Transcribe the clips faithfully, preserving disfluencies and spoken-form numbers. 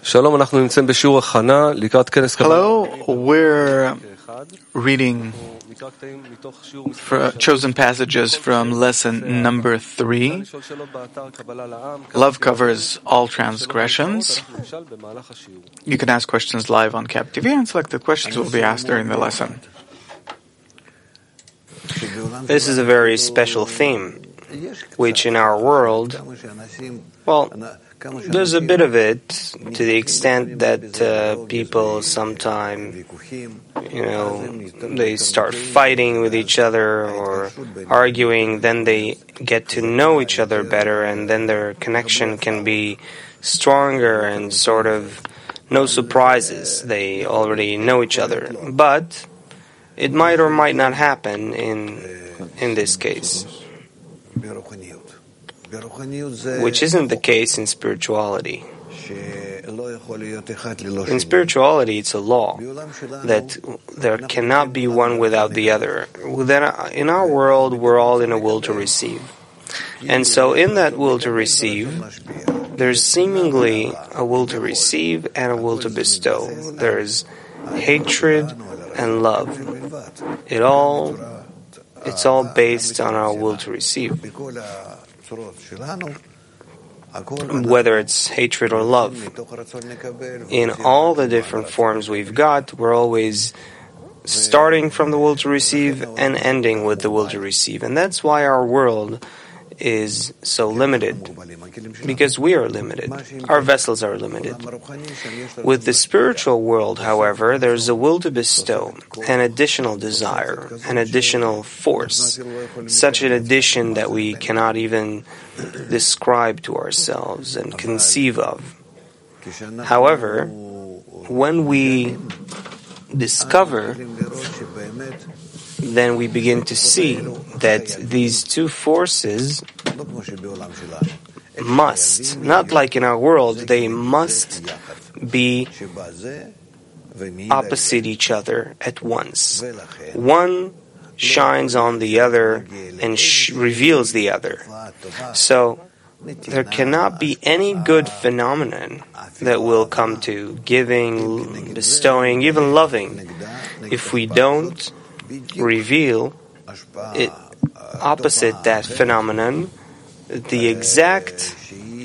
Hello, we're reading for chosen passages from lesson number three. Love covers all transgressions. You can ask questions live on Cap T V, and selected questions will be asked during the lesson. This is a very special theme, which in our world, well, there's a bit of it to the extent that uh, people sometimes, you know, they start fighting with each other or arguing, then they get to know each other better, and then their connection can be stronger and sort of no surprises. They already know each other. But it might or might not happen in in this case, which isn't the case in spirituality. In spirituality, it's a law that there cannot be one without the other. In our world, we're all in a will to receive. And so in that will to receive, there's seemingly a will to receive and a will to bestow. There's hatred and love. It all, it's all based on our will to receive. Whether it's hatred or love. In all the different forms we've got, we're always starting from the will to receive and ending with the will to receive. And that's why our world is so limited, because we are limited. Our vessels are limited. With the spiritual world, however, there's a will to bestow, an additional desire, an additional force, such an addition that we cannot even describe to ourselves and conceive of. However, when we discover, then we begin to see that these two forces must, not like in our world, they must be opposite each other at once. One shines on the other and sh- reveals the other. So there cannot be any good phenomenon that will come to giving, bestowing, even loving, if we don't reveal it opposite that phenomenon, the exact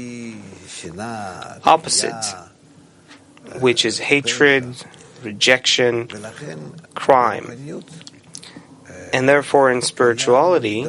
opposite, which is hatred, rejection, crime. And therefore in spirituality,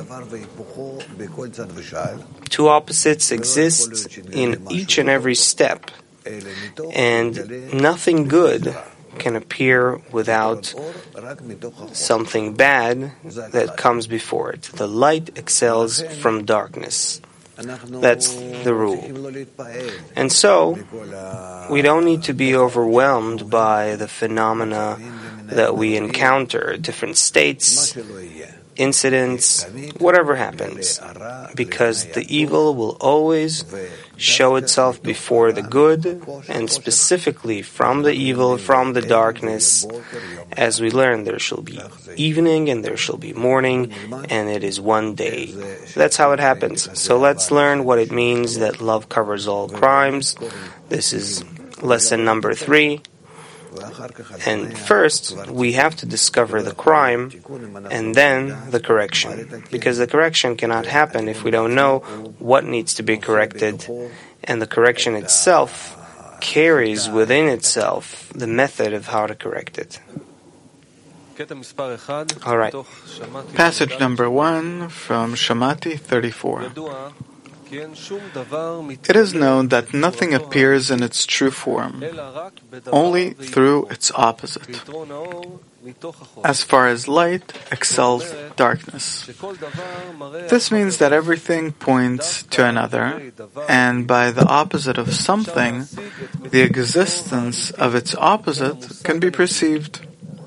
two opposites exist in each and every step, and nothing good can appear without something bad that comes before it. The light excels from darkness. That's the rule. And so, we don't need to be overwhelmed by the phenomena that we encounter, different states, incidents, whatever happens, because the evil will always show itself before the good, and specifically from the evil, from the darkness. As we learn, there shall be evening and there shall be morning, and it is one day. That's how it happens. So let's learn what it means that love covers all crimes. This is lesson number three. And first, we have to discover the crime and then the correction. Because the correction cannot happen if we don't know what needs to be corrected. And the correction itself carries within itself the method of how to correct it. All right. Passage number one from Shamati thirty-four. It is known that nothing appears in its true form, only through its opposite. As far as light excels darkness. This means that everything points to another, and by the opposite of something, the existence of its opposite can be perceived.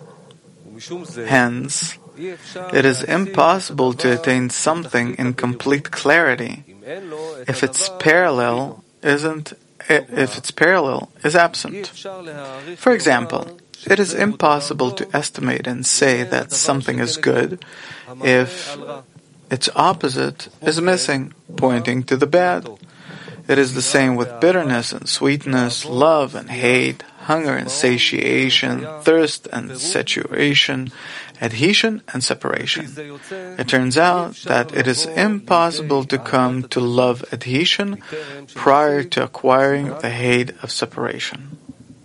Hence, it is impossible to attain something in complete clarity if its parallel isn't if its parallel is absent. For example, it is impossible to estimate and say that something is good if its opposite is missing, pointing to the bad. It is the same with bitterness and sweetness, love and hate, hunger and satiation, thirst and saturation, adhesion and separation. It turns out that it is impossible to come to love adhesion prior to acquiring the hate of separation.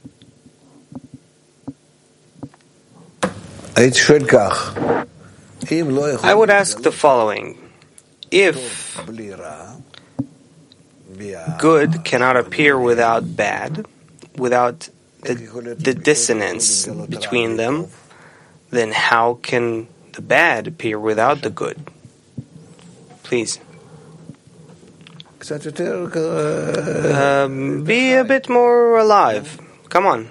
I would ask the following. If good cannot appear without bad, without the, the dissonance between them, then how can the bad appear without the good? Please. Um, be a bit more alive. Come on.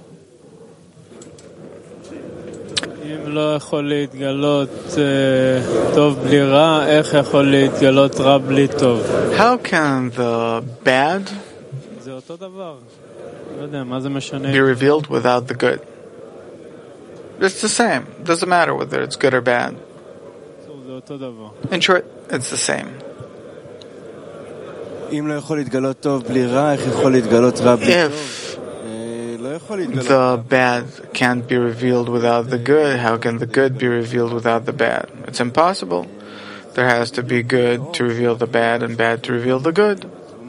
אם לא יכול להתגלות טוב בלי רע, איך יכול להתגלות רע בלי טוב? How can the bad זה אותו דבר. לא יודע, מה זה משנה? be revealed without the good? It's the same. It doesn't matter whether it's good or bad. זה אותו דבר. In short, it's the same. אם לא יכול להתגלות טוב בלי רע, איך יכול להתגלות רע בלי טוב? The bad can't be revealed without the good. How can the good be revealed without the bad? It's impossible. There has to be good to reveal the bad and bad to reveal the good.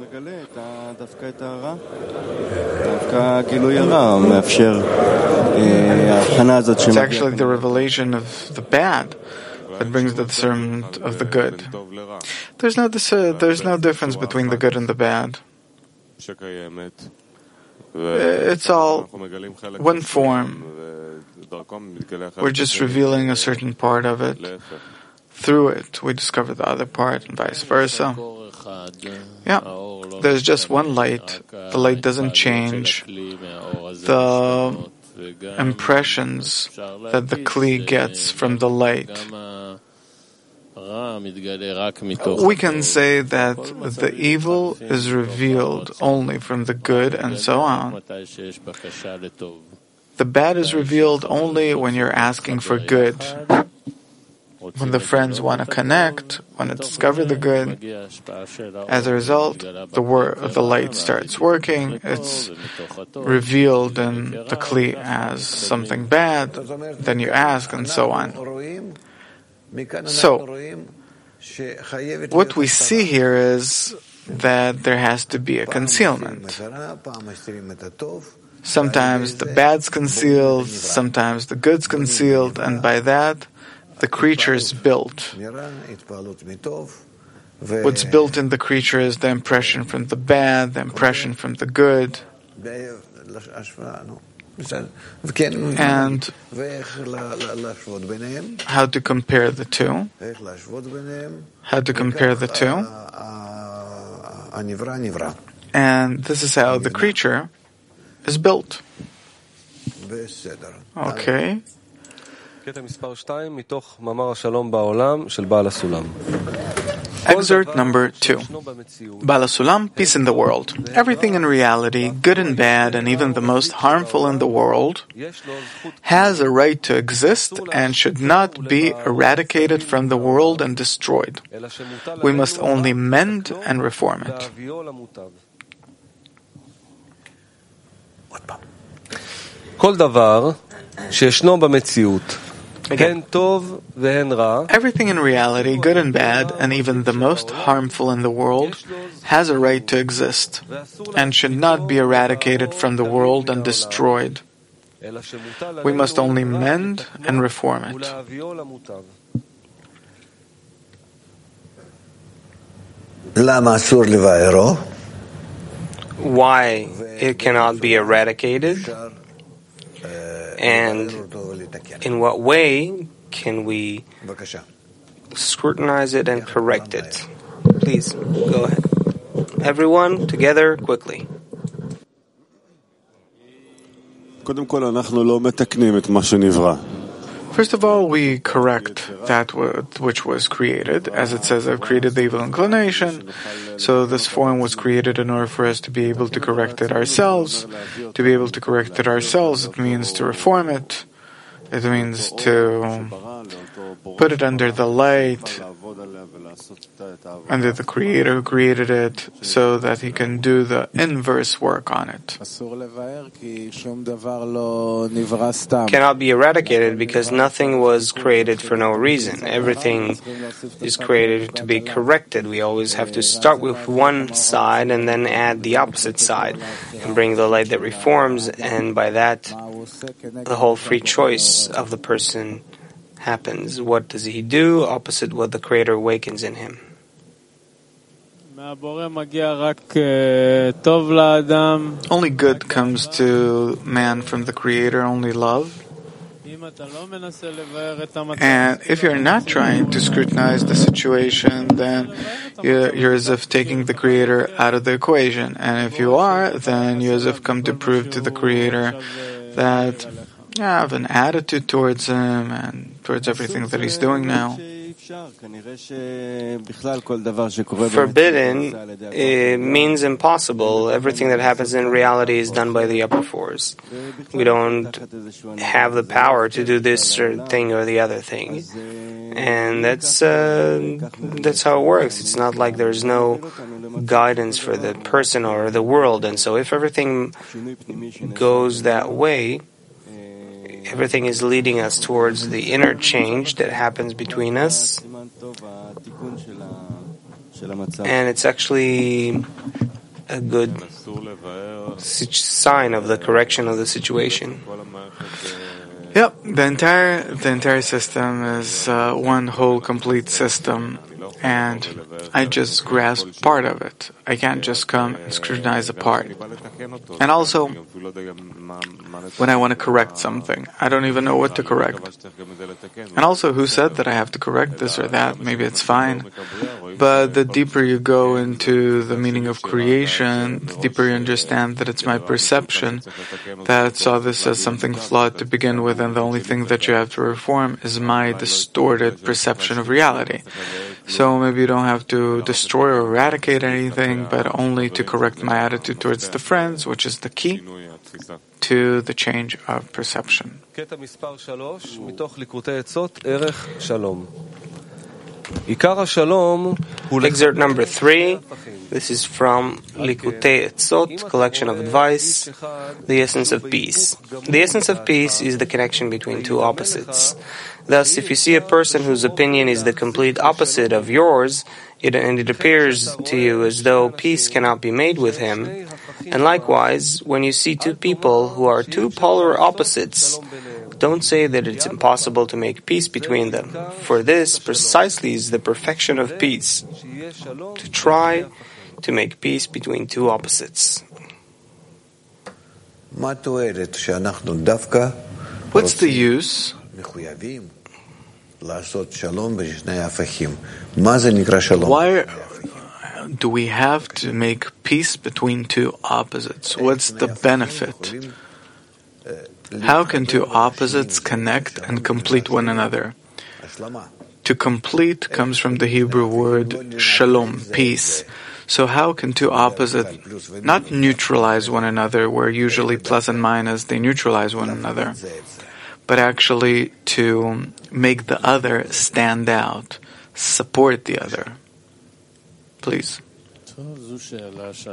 It's actually the revelation of the bad that brings the discernment of the good. There's no, uh, there's no difference between the good and the bad. It's all one form. We're just revealing a certain part of it. Through it, we discover the other part, and vice versa. Yeah, there's just one light. The light doesn't change. The impressions that the Kli gets from the light. We can say that the evil is revealed only from the good and so on. The bad is revealed only when you're asking for good. When the friends want to connect, want to discover the good, as a result, the wor- the light starts working. It's revealed in the Kli as something bad. Then you ask, and so on. So, what we see here is that there has to be a concealment. Sometimes the bad's concealed, sometimes the good's concealed, and by that, the creature is built. What's built in the creature is the impression from the bad, the impression from the good. And how to compare the two? How to compare the two? And this is how the creature is built. Okay. Excerpt number two. Baal HaSulam, peace in the world. Everything in reality, good and bad, and even the most harmful in the world, has a right to exist and should not be eradicated from the world and destroyed. We must only mend and reform it. כל דבר שישנו במציאות. Everything in reality, good and bad, and even the most harmful in the world, has a right to exist and should not be eradicated from the world and destroyed. We must only mend and reform it. Why it cannot be eradicated? And in what way can we scrutinize it and correct it? Please, go ahead. Everyone, together, quickly. First of all, we correct that which was created. As it says, I've created the evil inclination. So this form was created in order for us to be able to correct it ourselves. To be able to correct it ourselves, it means to reform it. It means to put it under the light, under the Creator who created it, so that he can do the inverse work on it. Cannot be eradicated because nothing was created for no reason. Everything is created to be corrected. We always have to start with one side and then add the opposite side and bring the light that reforms, and by that the whole free choice of the person happens. What does he do? Opposite what the Creator awakens in him. Only good comes to man from the Creator, only love. And if you're not trying to scrutinize the situation, then you're, you're as if taking the Creator out of the equation. And if you are, then you as if come to prove to the Creator that you have an attitude towards him and towards everything that he's doing now. Forbidden it means impossible. Everything that happens in reality is done by the upper force. We don't have the power to do this or thing or the other thing. And that's uh, that's how it works. It's not like there's no guidance for the person or the world. And so if everything goes that way, everything is leading us towards the inner change that happens between us. And it's actually a good sign of the correction of the situation. Yep, the entire the entire system is uh, one whole complete system, and I just grasp part of it. I can't just come and scrutinize a part. And also, when I want to correct something, I don't even know what to correct. And also, who said that I have to correct this or that? Maybe it's fine. But the deeper you go into the meaning of creation, the deeper you understand that it's my perception that saw this as something flawed to begin with, and the only thing that you have to reform is my distorted perception of reality. So maybe you don't have to destroy or eradicate anything, but only to correct my attitude towards the friends, which is the key to the change of perception. Excerpt number three. This is from Likutei Etzot, collection of advice, the essence of peace. The essence of peace is the connection between two opposites. Thus, if you see a person whose opinion is the complete opposite of yours, it, and it appears to you as though peace cannot be made with him, and likewise, when you see two people who are two polar opposites, don't say that it's impossible to make peace between them, for this precisely is the perfection of peace, to try to make peace between two opposites. What's the use Why do we have to make peace between two opposites? What's the benefit? How can two opposites connect and complete one another? To complete comes from the Hebrew word shalom, peace. So how can two opposites not neutralize one another, where usually plus and minus, they neutralize one another, but actually to make the other stand out, support the other? Please. So this is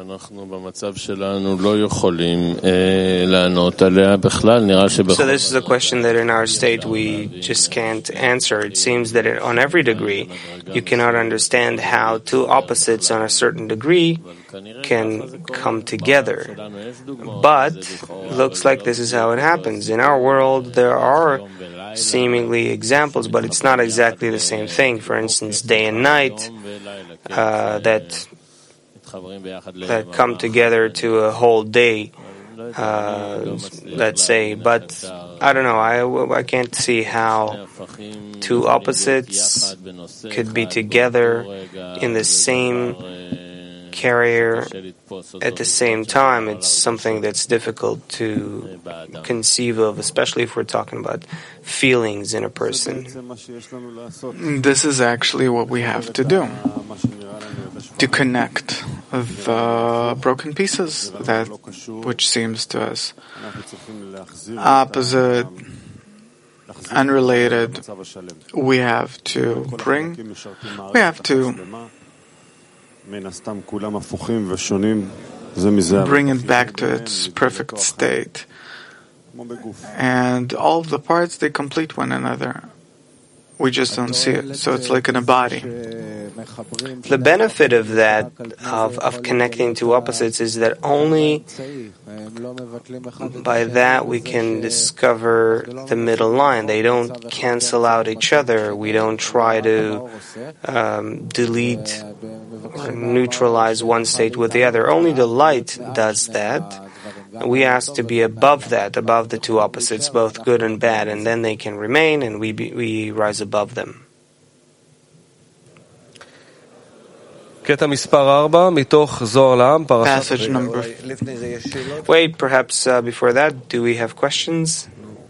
a question that in our state we just can't answer. It seems that it, on every degree you cannot understand how two opposites on a certain degree can come together. But looks like this is how it happens. In our world there are seemingly examples, but it's not exactly the same thing. For instance, day and night uh, that that come together to a whole day, uh, let's say. But I don't know, I, I can't see how two opposites could be together in the same carrier at the same time. It's something that's difficult to conceive of, especially if we're talking about feelings in a person. This is actually what we have to do, to connect the broken pieces, that which seems to us opposite, unrelated, we have to bring, we have to bring it back to its perfect state. And all of the parts, they complete one another. We just don't see it. So it's like in a body. The benefit of that, of, of connecting to opposites, is that only by that we can discover the middle line. They don't cancel out each other. We don't try to um, delete or neutralize one state with the other. Only the light does that. We ask to be above that, above the two opposites, both good and bad, and then they can remain, and we be, we rise above them. Passage number. Wait, perhaps uh, before that, do we have questions?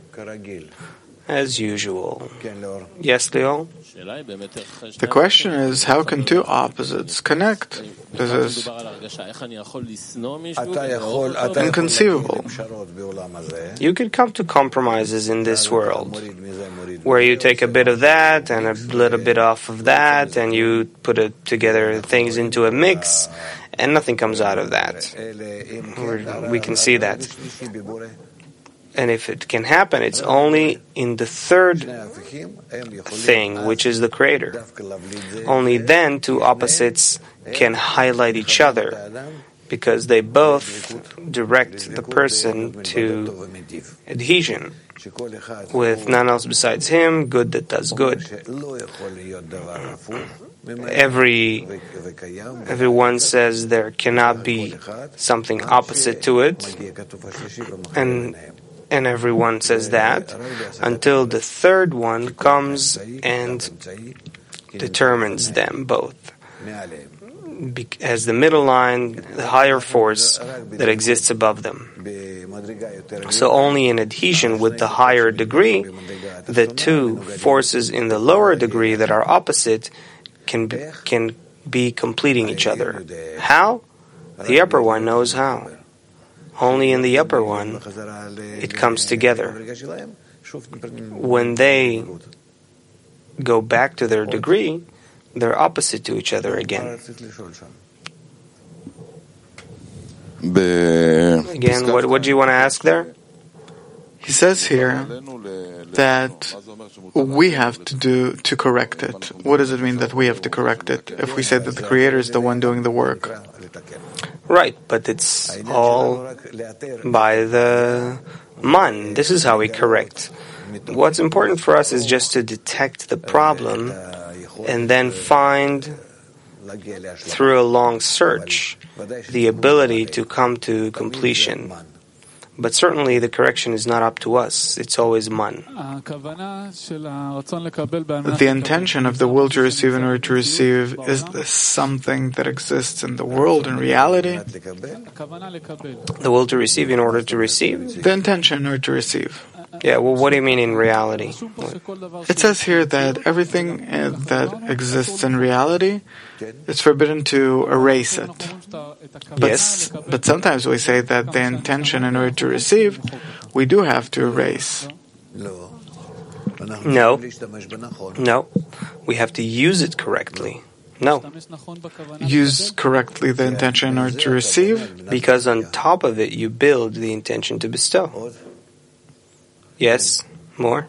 As usual. Yes, Leo? The question is, how can two opposites connect? This is inconceivable. You can come to compromises in this world, where you take a bit of that and a little bit off of that, and you put it together things into a mix, and nothing comes out of that. We're, we can see that. And if it can happen, it's only in the third thing, which is the Creator. Only then two opposites can highlight each other, because they both direct the person to adhesion with none else besides Him, good that does good. Every everyone says there cannot be something opposite to it, and and everyone says that until the third one comes and determines them both as the middle line, the higher force that exists above them. So only in adhesion with the higher degree, the two forces in the lower degree that are opposite can be, can be completing each other. How? The upper one knows how. Only in the upper one it comes together. When they go back to their degree, they're opposite to each other again. Again, what, what do you want to ask there? He says here that we have to do to correct it. What does it mean that we have to correct it? If we say that the Creator is the one doing the work. Right, but it's all by the man. This is how we correct. What's important for us is just to detect the problem and then find, through a long search, the ability to come to completion. But certainly the correction is not up to us. It's always man. The intention of the will to receive in order to receive, is this something that exists in the world in reality? The will to receive in order to receive? The intention in order to receive. Yeah, well, what do you mean in reality? It says here that everything uh, that exists in reality, it's forbidden to erase it. But, Yes. but sometimes we say that the intention in order to receive, we do have to erase. No. No. We have to use it correctly. No. Use correctly the intention in order to receive. Because on top of it, you build the intention to bestow. Yes? More?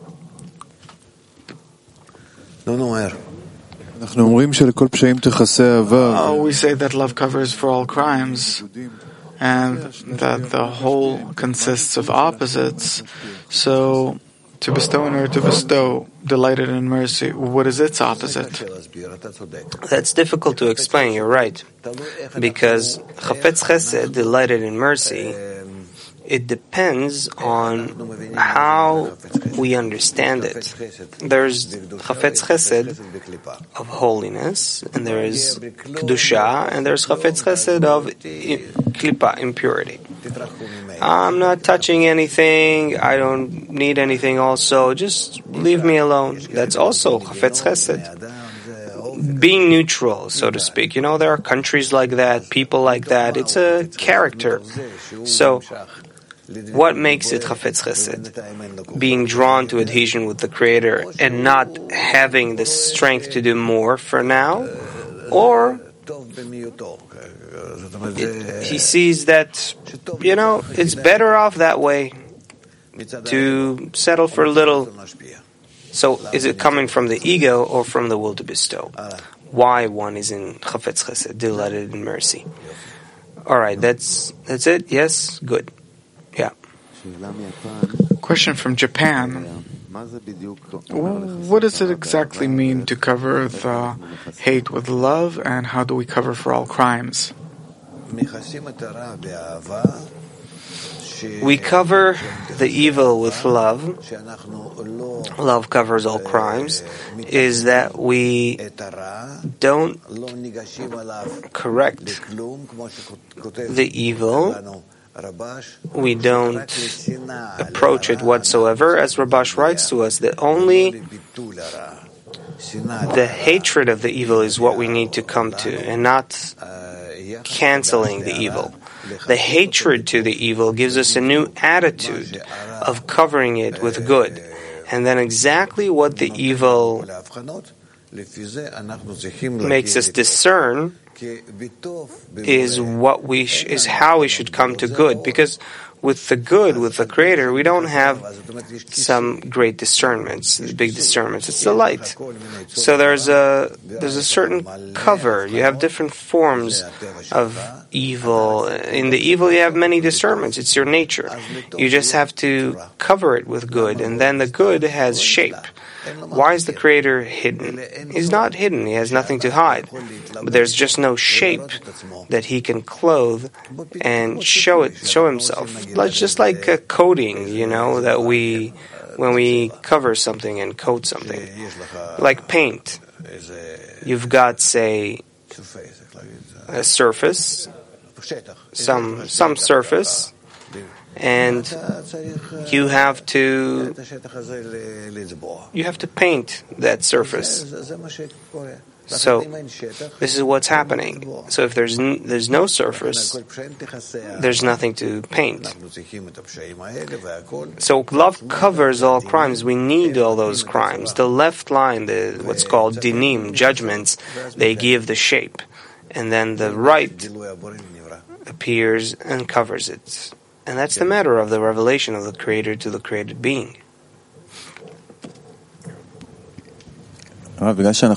Oh, we say that love covers for all crimes, and that the whole consists of opposites. So, to bestow in order to bestow, delighted in mercy, what is its opposite? That's difficult to explain, you're right. Because Chafetz Chesed, delighted in mercy, it depends on how we understand it. There's Chafetz Chesed of holiness, and there is Kedusha, and there's Chafetz Chesed of Klipa, impurity. I'm not touching anything, I don't need anything also, just leave me alone. That's also Chafetz Chesed. Being neutral, so to speak. You know, there are countries like that, people like that. It's a character. So, What makes it Chafetz Chesed? Being drawn to adhesion with the Creator and not having the strength to do more for now? Or it, he sees that, you know, it's better off that way to settle for little. So is it coming from the ego or from the will to bestow? Why one is in Chafetz Chesed, delighted in mercy? All right, that's that's it. Yes, good. Yeah. Question from Japan. What does it exactly mean to cover the hate with love, and how do we cover for all crimes? We cover the evil with love. Love covers all crimes. Is that we don't correct the evil. We don't approach it whatsoever. As Rabash writes to us, that only the hatred of the evil is what we need to come to, and not canceling the evil. The hatred to the evil gives us a new attitude of covering it with good. And then exactly what the evil makes us discern is what we sh- is how we should come to good. Because with the good, with the Creator, we don't have some great discernments, big discernments. It's the light. So there's a there's a certain cover. You have different forms of evil. In the evil, you have many discernments. It's your nature. You just have to cover it with good, and then the good has shape. Why is the Creator hidden? He's not hidden. He has nothing to hide. But there's just no shape that He can clothe and show it, show Himself. Like, just like a coating, you know, that we, when we cover something and coat something. Like paint. You've got, say, a surface, some, some surface, and you have to you have to paint that surface. So this is what's happening. So if there's n- there's no surface, there's nothing to paint. So love covers all crimes. We need all those crimes. The left line, the what's called dinim, judgments, they give the shape, and then the right appears and covers it. And that's the matter of the revelation of the Creator to the created being. Rav,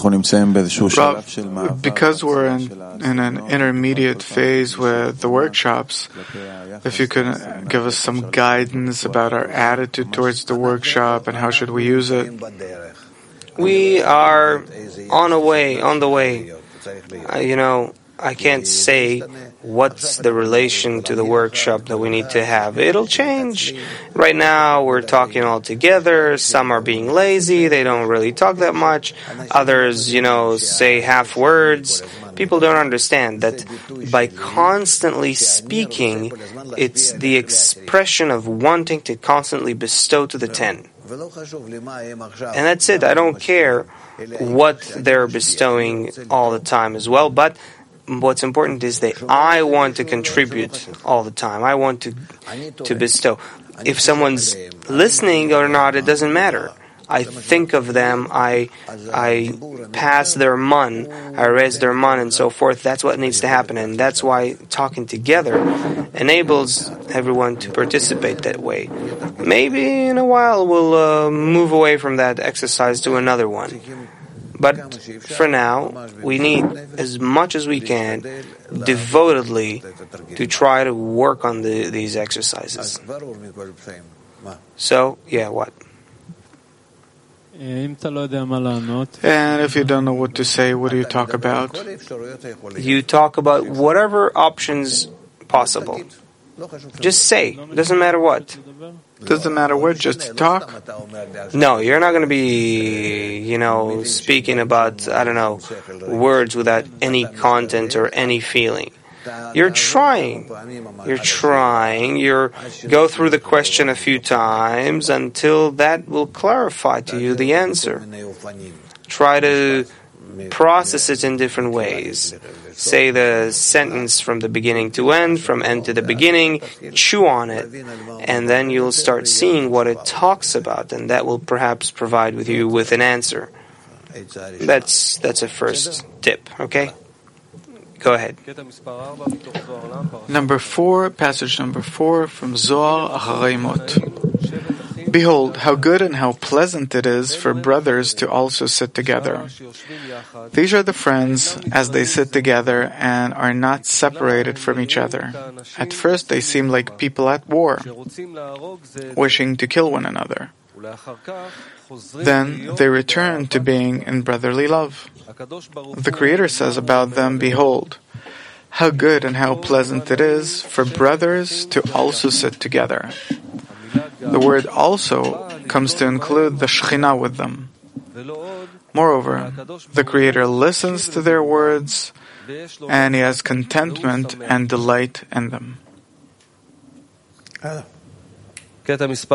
because we're in, in an intermediate phase with the workshops, if you could give us some guidance about our attitude towards the workshop and how should we use it? We are on a way, on the way. Uh, you know, I can't say what's the relation to the workshop that we need to have. It'll change. Right now, we're talking all together. Some are being lazy. They don't really talk that much. Others, you know, say half words. People don't understand that by constantly speaking, it's the expression of wanting to constantly bestow to the ten. And that's it. I don't care what they're bestowing all the time as well, but what's important is that I want to contribute all the time. I want to to bestow. If someone's listening or not, it doesn't matter. I think of them, I I pass their mun, I raise their mun and so forth. That's what needs to happen, and that's why talking together enables everyone to participate that way. Maybe in a while we'll uh, move away from that exercise to another one. But for now, we need as much as we can, devotedly, to try to work on the, these exercises. So, yeah, what? And if you don't know what to say, what do you talk about? You talk about whatever options possible. Just say. Doesn't matter what. Doesn't matter what, just talk? No, you're not going to be, you know, speaking about, I don't know, words without any content or any feeling. You're trying. You're trying. You're go through the question a few times until that will clarify to you the answer. Try to process it in different ways. Say the sentence from the beginning to end, from end to the beginning, chew on it, and then you'll start seeing what it talks about, and that will perhaps provide with you with an answer. That's that's a first tip, okay? Go ahead. Number four, passage number four from Zohar Acharei Mot. Behold, how good and how pleasant it is for brothers to also sit together. These are the friends as they sit together and are not separated from each other. At first they seem like people at war, wishing to kill one another. Then they return to being in brotherly love. The Creator says about them, behold, how good and how pleasant it is for brothers to also sit together. The word also comes to include the Shekhinah with them. Moreover, the Creator listens to their words and He has contentment and delight in them. Next.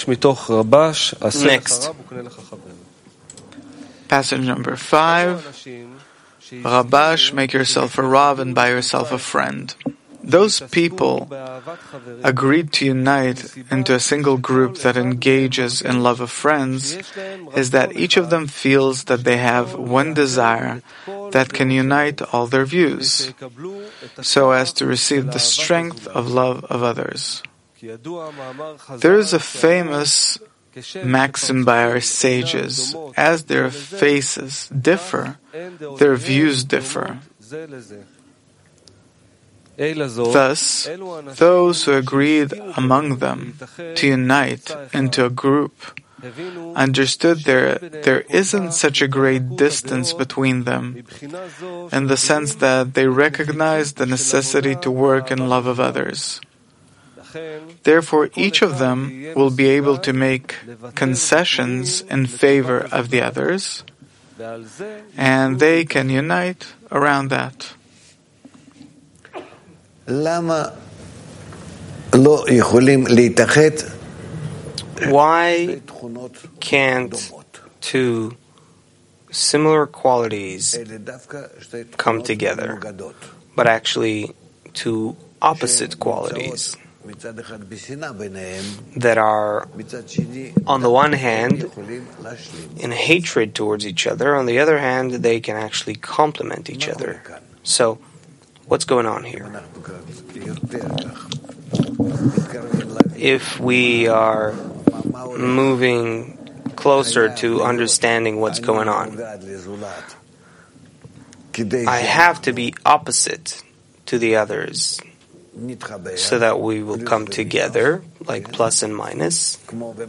Passage number five. Rabash, make yourself a Rav and buy yourself a friend. Those people agreed to unite into a single group that engages in love of friends is that each of them feels that they have one desire that can unite all their views, so as to receive the strength of love of others. There is a famous maxim by our sages: as their faces differ, their views differ. Thus, those who agreed among them to unite into a group understood there there isn't such a great distance between them, in the sense that they recognized the necessity to work in love of others. Therefore, each of them will be able to make concessions in favor of the others, and they can unite around that. Why can't two similar qualities come together, but actually two opposite qualities that are, on the one hand, in hatred towards each other, on the other hand, they can actually complement each other? So, what's going on here? If we are moving closer to understanding what's going on, I have to be opposite to the others so that we will come together, like plus and minus.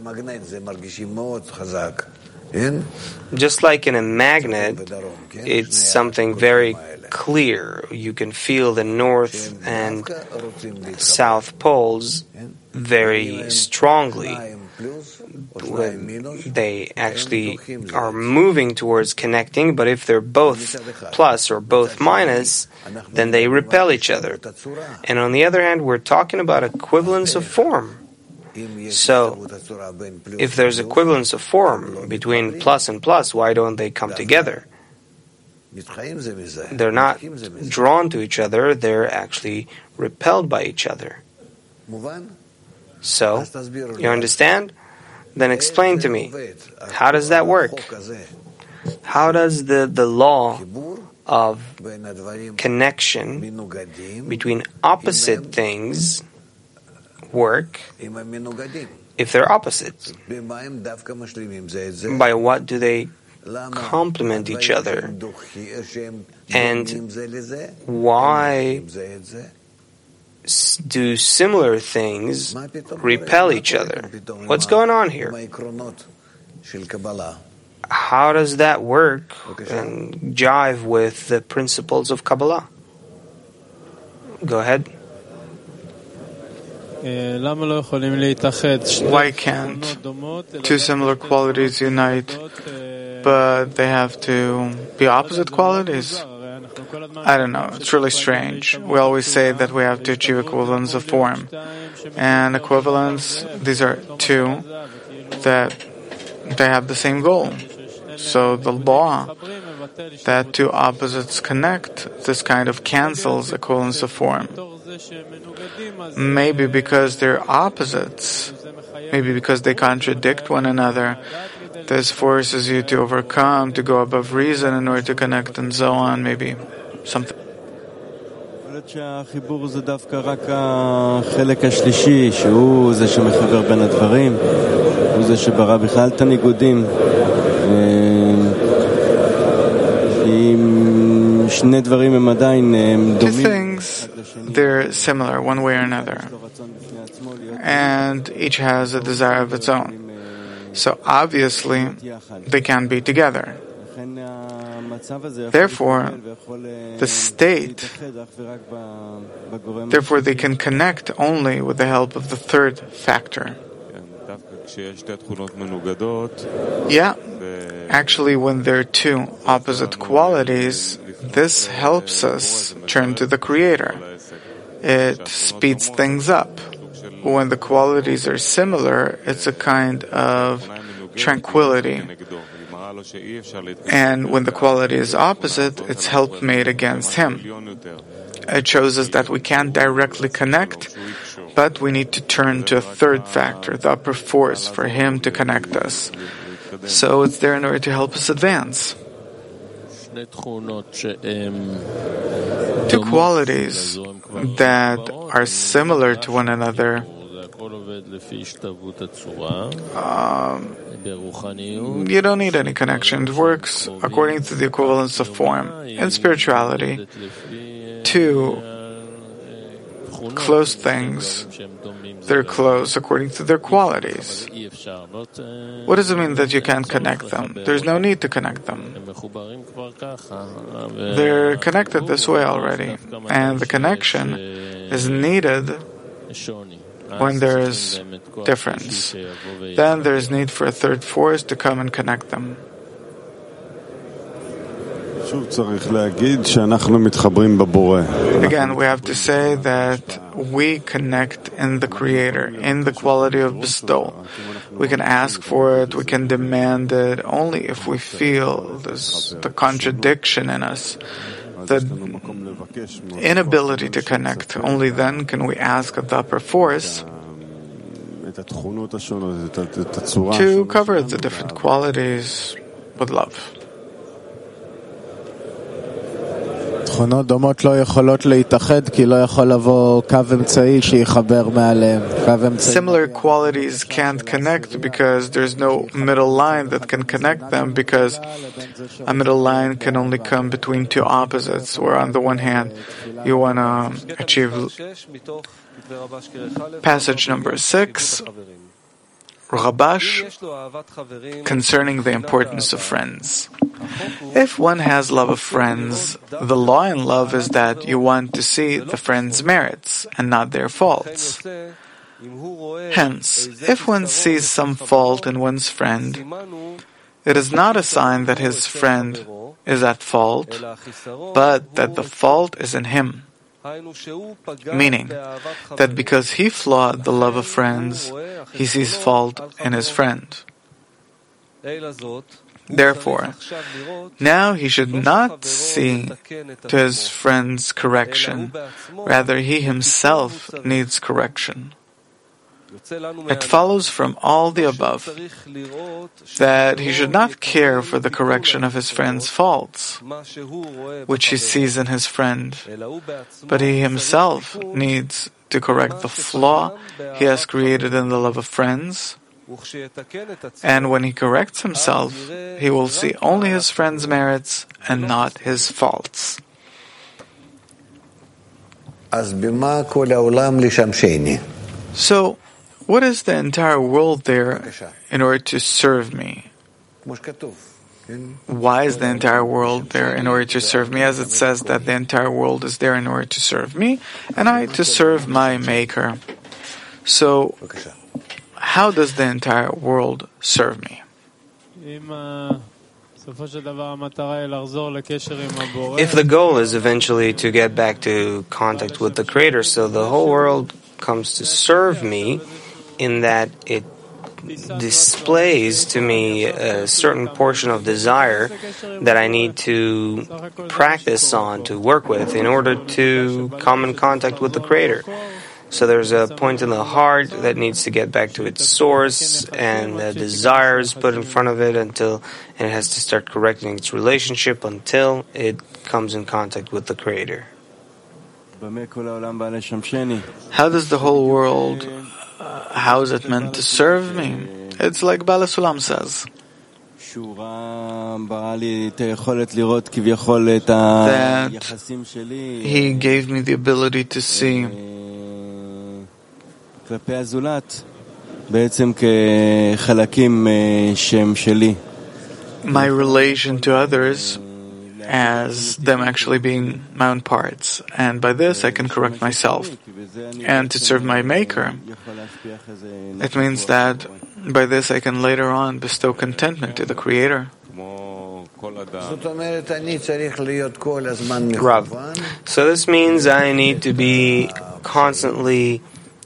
Just like in a magnet, it's something very clear. You can feel the north and south poles very strongly. When they actually are moving towards connecting, but if they're both plus or both minus, then they repel each other. And on the other hand, we're talking about equivalence of form. So, if there's equivalence of form between plus and plus, why don't they come together? They're not drawn to each other, they're actually repelled by each other. So, you understand? Then explain to me, how does that work? How does the, the law of connection between opposite things work if they're opposites? By what do they complement each other? And why do similar things repel each other? What's going on here? How does that work and jive with the principles of Kabbalah? Go ahead. Why can't two similar qualities unite, but they have to be opposite qualities? I don't know. It's really strange. We always say that we have to achieve equivalence of form. And equivalence, these are two that they have the same goal. So the law that two opposites connect, this kind of cancels equivalence of form. Maybe because they're opposites, maybe because they contradict one another, this forces you to overcome, to go above reason in order to connect, and so on, maybe something. שהחיבור זה דווקא רק החלק השלישי, שהוא זה שמחבר בין הדברים, הוא זה שברא בכלל את הניגודים. אם שני דברים הם עדיין דומים. Two things, they're similar one way or another, and each has a desire of its own. So obviously, they can be together. Therefore, the state, therefore they can connect only with the help of the third factor. Yeah, actually when there are two opposite qualities, this helps us turn to the Creator. It speeds things up. When the qualities are similar, it's a kind of tranquility. And when the quality is opposite, it's helpmate against him. It shows us that we can't directly connect, but we need to turn to a third factor, the upper force, for him to connect us. So it's there in order to help us advance. Two qualities that are similar to one another. Um, you don't need any connection. It works according to the equivalence of form. In spirituality, two close things, they're close according to their qualities. What does it mean that you can't connect them? There's no need to connect them. They're connected this way already, and the connection is needed when there is difference. Then there is need for a third force to come and connect them. Again, we have to say that we connect in the Creator, in the quality of bestowal. We can ask for it, we can demand it, only if we feel this, the contradiction in us, the inability to connect. Only then can we ask of the upper force to cover the different qualities with love. תכונות דומות לא יכולות להתאחד כי לא יכול לבוא קו אמצעי שיחבר מעליהם. Similar qualities can't connect because there's no middle line that can connect them, because a middle line can only come between two opposites, where on the one hand you want to achieve. Passage number six, Rabash, concerning the importance of friends. If one has love of friends, the law in love is that you want to see the friend's merits and not their faults. Hence, if one sees some fault in one's friend, it is not a sign that his friend is at fault, but that the fault is in him. Meaning that because he flawed the love of friends, he sees fault in his friend. Therefore, now he should not see to his friend's correction, rather he himself needs correction. It follows from all the above that he should not care for the correction of his friend's faults, which he sees in his friend, but he himself needs to correct the flaw he has created in the love of friends. And when he corrects himself, he will see only his friend's merits and not his faults. So, what is the entire world there in order to serve me? Why is the entire world there in order to serve me? As it says that the entire world is there in order to serve me, and I to serve my Maker. So, how does the entire world serve me? If the goal is eventually to get back to contact with the Creator, so the whole world comes to serve me in that it displays to me a certain portion of desire that I need to practice on, to work with, in order to come in contact with the Creator. So there's a point in the heart that needs to get back to its source, and the desire is put in front of it until, and it has to start correcting its relationship until it comes in contact with the Creator. How does the whole world, uh, how is it meant to serve me? It's like Bala Sulam says, that he gave me the ability to see my relation to others as them actually being my own parts, and by this I can correct myself. And to serve my Maker, it means that by this I can later on bestow contentment to the Creator. Rav. So this means I need to be constantly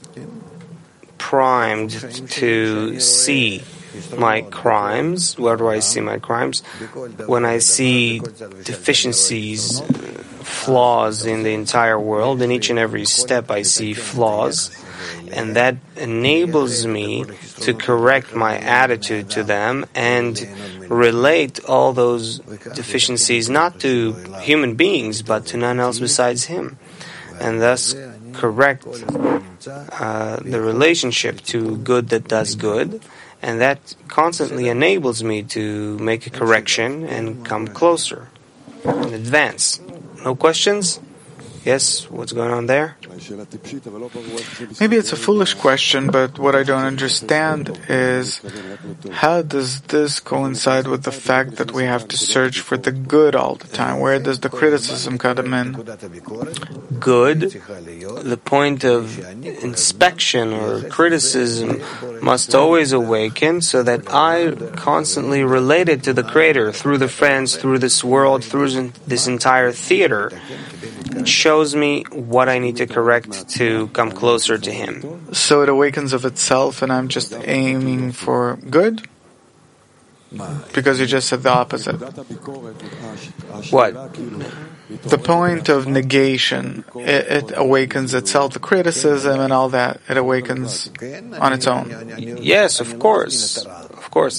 primed to see my crimes. Where do I see my crimes? When I see deficiencies, flaws in the entire world, in each and every step I see flaws, and that enables me to correct my attitude to them and relate all those deficiencies not to human beings but to none else besides Him, and thus correct uh, the relationship to good that does good, and that constantly enables me to make a correction and come closer and advance. No questions? Yes, what's going on there? Maybe it's a foolish question, but what I don't understand is how does this coincide with the fact that we have to search for the good all the time? Where does the criticism come in? Good, the point of inspection or criticism must always awaken so that I constantly relate it to the Creator through the friends, through this world, through this entire theater. It shows me what I need to correct to come closer to Him. So it awakens of itself and I'm just aiming for good? Because you just said the opposite. What? The point of negation, it, it awakens itself, the criticism and all that, it awakens on its own. Yes, of course. Of course.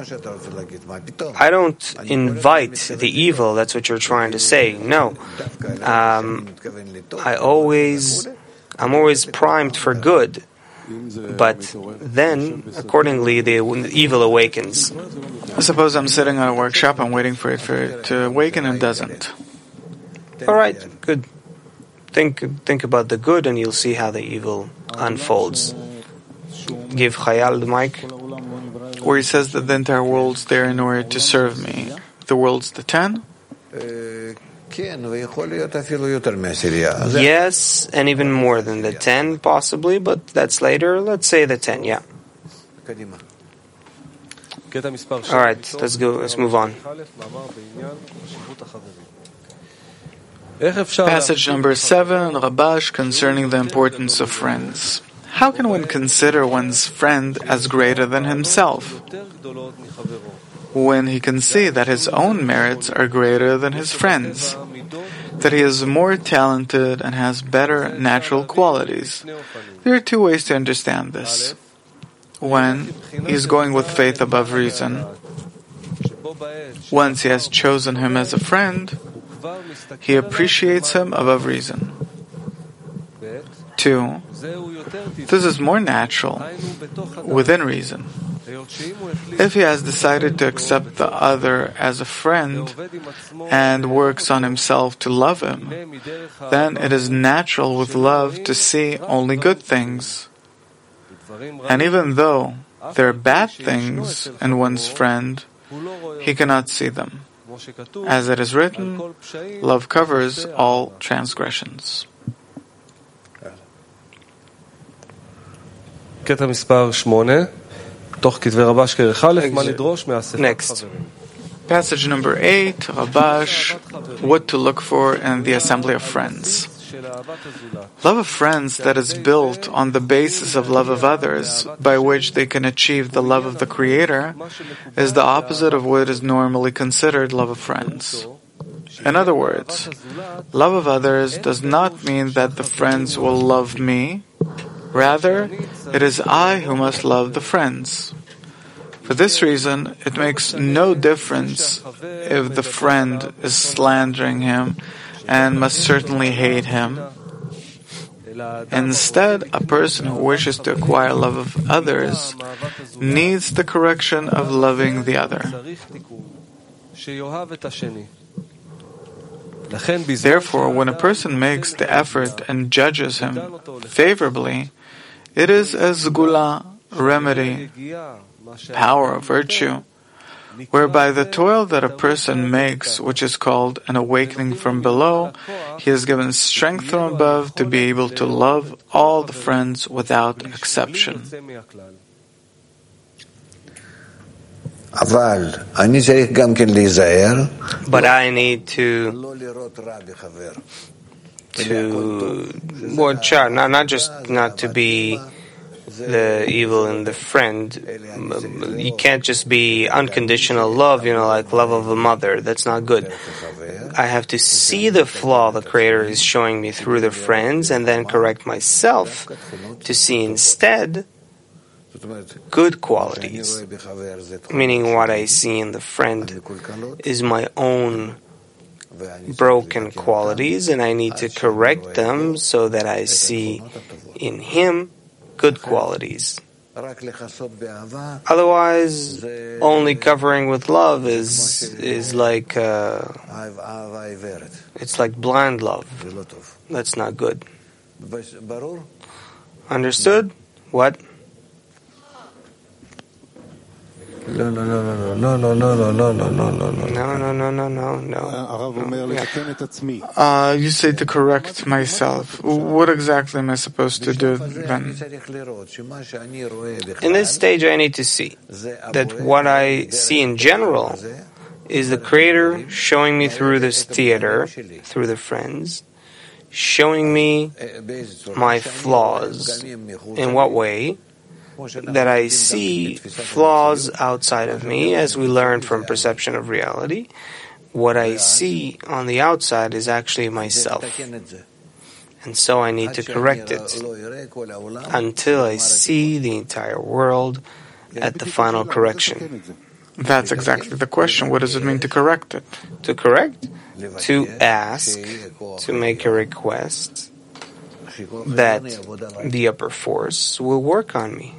I don't invite the evil, that's what you're trying to say. No. Um, I always, I'm always primed for good. But then, accordingly, the evil awakens. Suppose I'm sitting at a workshop, I'm waiting for it, for it to awaken, and it doesn't. All right, good. Think think about the good, and you'll see how the evil unfolds. Give Chayal the mic. Where he says that the entire world's there in order to serve me. The world's the ten? Yes, and even more than the ten, possibly, but that's later. Let's say the ten, yeah. All right, let's go. Let's move on. Passage number seven, Rabash, concerning the importance of friends. How can one consider one's friend as greater than himself, when he can see that his own merits are greater than his friends, that he is more talented and has better natural qualities? There are two ways to understand this. When he is going with faith above reason, once he has chosen him as a friend, he appreciates him above reason. Two, this is more natural, within reason. If he has decided to accept the other as a friend and works on himself to love him, then it is natural with love to see only good things. And even though there are bad things in one's friend, he cannot see them. As it is written, love covers all transgressions. קטע מספר שמונה, תוך כתבי רבש כרך א', מה לדרוש מהספר. Next. Passage number eight, Rabash, what to look for in the assembly of friends. Love of friends that is built on the basis of love of others, by which they can achieve the love of the Creator, is the opposite of what is normally considered love of friends. In other words, love of others does not mean that the friends will love me. Rather, it is I who must love the friends. For this reason, it makes no difference if the friend is slandering him and must certainly hate him. Instead, a person who wishes to acquire love of others needs the correction of loving the other. Therefore, when a person makes the effort and judges him favorably, it is a zgula, remedy, power, virtue, whereby the toil that a person makes, which is called an awakening from below, he is given strength from above to be able to love all the friends without exception. But I need to to watch out, not, not just not to be the evil in the friend. You can't just be unconditional love, you know, like love of a mother. That's not good. I have to see the flaw the Creator is showing me through the friends and then correct myself to see instead good qualities. Meaning what I see in the friend is my own broken qualities, and I need to correct them so that I see in him good qualities. Otherwise, only covering with love is is like uh, it's like blind love. That's not good. Understood? What? No, no, no, no, no, no, no, no, no, no, no, no, no, no, no, no, no, no. Uh, you say to correct myself. What exactly am I supposed to do then? In this stage, I need to see that what I see in general is the Creator showing me through this theater, through the friends, showing me my flaws. In what way? That I see flaws outside of me, as we learned from perception of reality. What I see on the outside is actually myself. And so I need to correct it until I see the entire world at the final correction. That's exactly the question. What does it mean to correct it? To correct? To ask, to make a request that the upper force will work on me.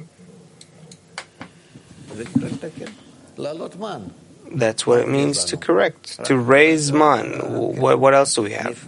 That's what it means to correct, to raise man. What, what else do we have?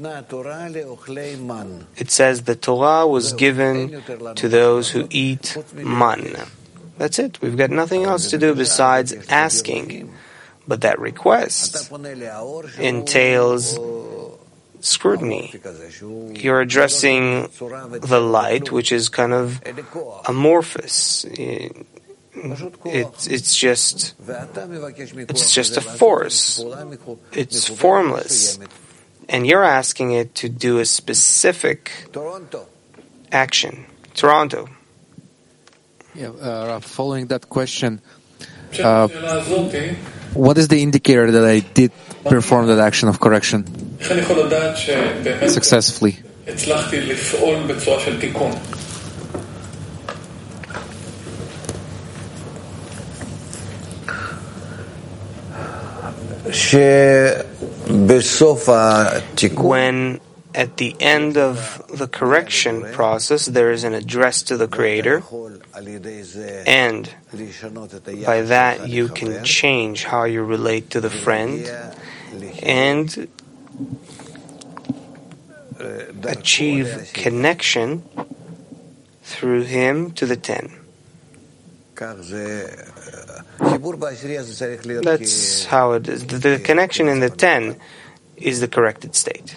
It says the Torah was given to those who eat man. That's it. We've got nothing else to do besides asking. But that request entails scrutiny. You're addressing the light, which is kind of amorphous. It's it's just it's just a force. It's formless, and you're asking it to do a specific action. Toronto. Yeah, uh, following that question, uh, what is the indicator that I did perform that action of correction successfully? When at the end of the correction process there is an address to the Creator, and by that you can change how you relate to the friend and achieve connection through him to the ten. That's how it is. The, the connection in the ten is the corrected state.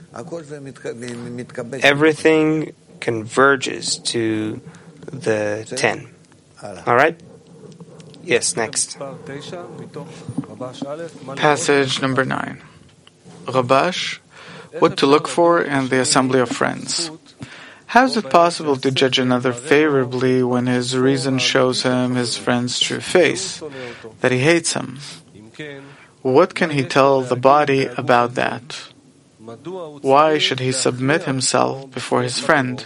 Everything converges to the ten. All right? Yes, next. Passage number nine. Rabash what to look for in the assembly of friends. How is it possible to judge another favorably when his reason shows him his friend's true face, that he hates him? What can he tell the body about that? Why should he submit himself before his friend?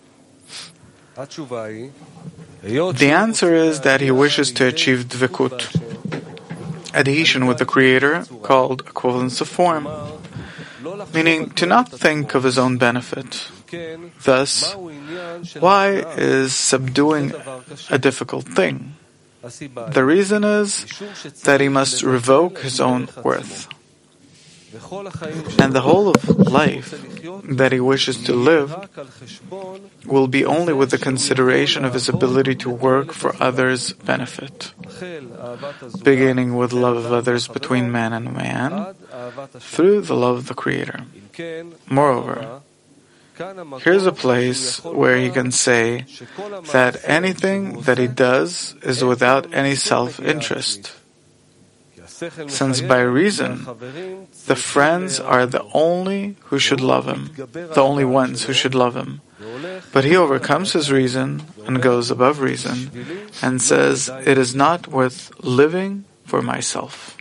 The answer is that he wishes to achieve dvikut, adhesion with the Creator, called equivalence of form, meaning to not think of his own benefit. Thus, why is subduing a difficult thing? The reason is that he must revoke his own worth. And the whole of life that he wishes to live will be only with the consideration of his ability to work for others' benefit, beginning with love of others between man and man, through the love of the Creator. Moreover, here's a place where he can say that anything that he does is without any self-interest, since by reason the friends are the only who should love him, the only ones who should love him. But he overcomes his reason and goes above reason and says, it is not worth living for myself.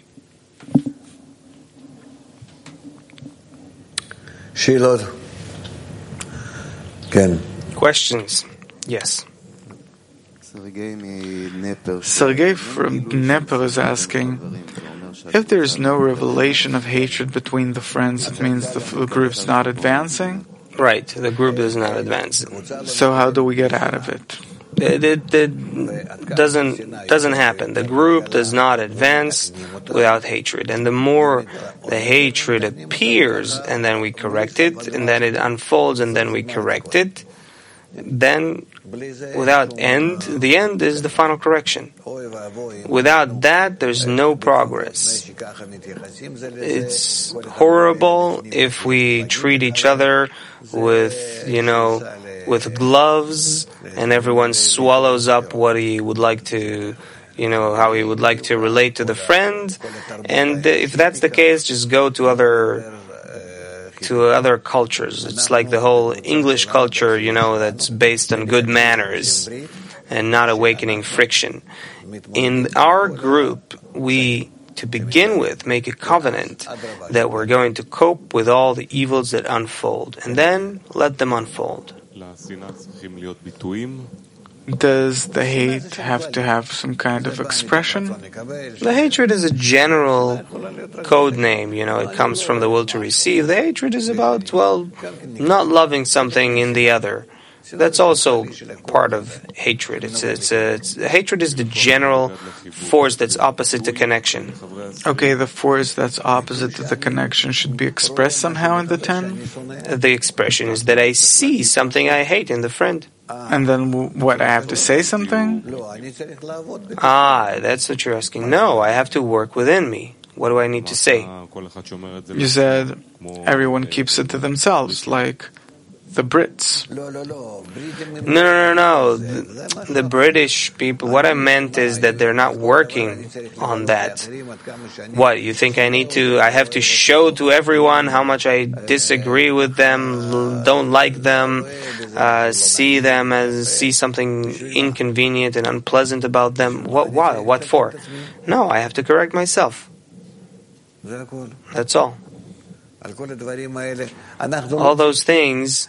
Shilod. Ken. Questions? Yes. Sergei from Dnieper is asking, if there is no revelation of hatred between the friends, it means the group's not advancing? Right, the group is not advancing. So how do we get out of it? It, it, it doesn't doesn't happen. The group does not advance without hatred. And the more the hatred appears, and then we correct it, and then it unfolds, and then we correct it, then without end, the end is the final correction. Without that, there's no progress. It's horrible if we treat each other with, you know, with gloves, and everyone swallows up what he would like to, you know, how he would like to relate to the friend. And if that's the case, just go to other to other cultures. It's like the whole English culture, you know, that's based on good manners and not awakening friction. In our group, we, to begin with, make a covenant that we're going to cope with all the evils that unfold, and then let them unfold. Does the hate have to have some kind of expression? The hatred is a general code name, you know, it comes from the will to receive. The hatred is about, well, not loving something in the other. That's also part of hatred. It's, it's, a, it's hatred is the general force that's opposite to connection. Okay, the force that's opposite to the connection should be expressed somehow in the ten? The expression is that I see something I hate in the friend. And then what, I have to say something? Ah, that's what you're asking. No, I have to work within me. What do I need to say? You said everyone keeps it to themselves, like the Brits. No, no, no, no. The, the British people, what I meant is that they're not working on that. What, you think I need to, I have to show to everyone how much I disagree with them, don't like them, uh, see them as, see something inconvenient and unpleasant about them? What, why? What for? No, I have to correct myself. That's all. All those things,